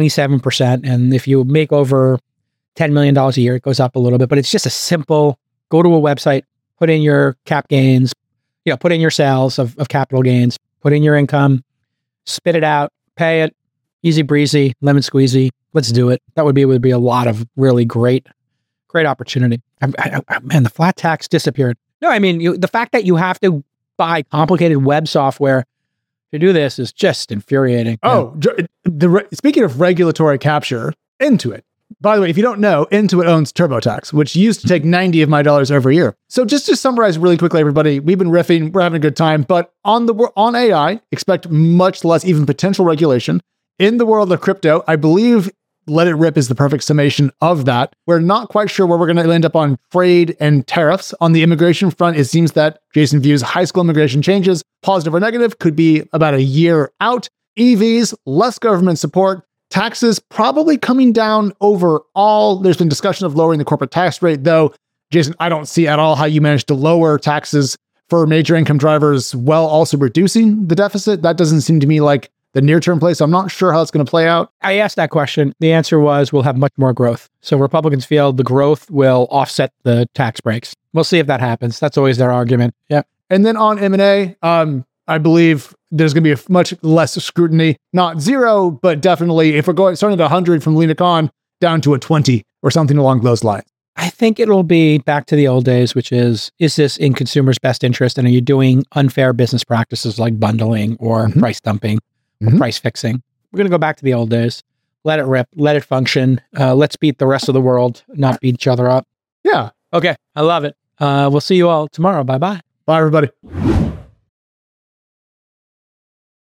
27%. And if you make over $10 million a year, it goes up a little bit, but it's just a simple, go to a website, put in your cap gains, put in your sales of capital gains, put in your income, spit it out, pay it, easy breezy, lemon squeezy. Let's do it. That would be a lot of really great opportunity. Man, the flat tax disappeared. No, I mean, the fact that you have to buy complicated web software to do this is just infuriating. Oh, speaking of regulatory capture, Intuit. By the way, if you don't know, Intuit owns TurboTax, which used to take 90 of my dollars every year. So just to summarize really quickly, everybody, we've been riffing, we're having a good time, but on AI, expect much less even potential regulation. In the world of crypto, I believe let it rip is the perfect summation of that. We're not quite sure where we're going to end up on trade and tariffs. On the immigration front, it seems that Jason views high school immigration changes, positive or negative, could be about a year out. EVs, less government support, taxes probably coming down overall. There's been discussion of lowering the corporate tax rate, though, Jason, I don't see at all how you managed to lower taxes for major income drivers while also reducing the deficit. That doesn't seem to me like the near-term play, so I'm not sure how it's going to play out. I asked that question. The answer was we'll have much more growth. So Republicans feel the growth will offset the tax breaks. We'll see if that happens. That's always their argument. Yeah. And then on M&A, I believe there's going to be a much less scrutiny. Not zero, but definitely if we're starting at 100 from Lina Khan down to a 20 or something along those lines. I think it'll be back to the old days, which is this in consumers' best interest? And are you doing unfair business practices like bundling or price dumping? Price fixing? We're going to go back to the old days. Let it rip. Let it function. Let's beat the rest of the world, not beat each other up. Yeah. Okay. I love it. We'll see you all tomorrow. Bye-bye. Bye, everybody.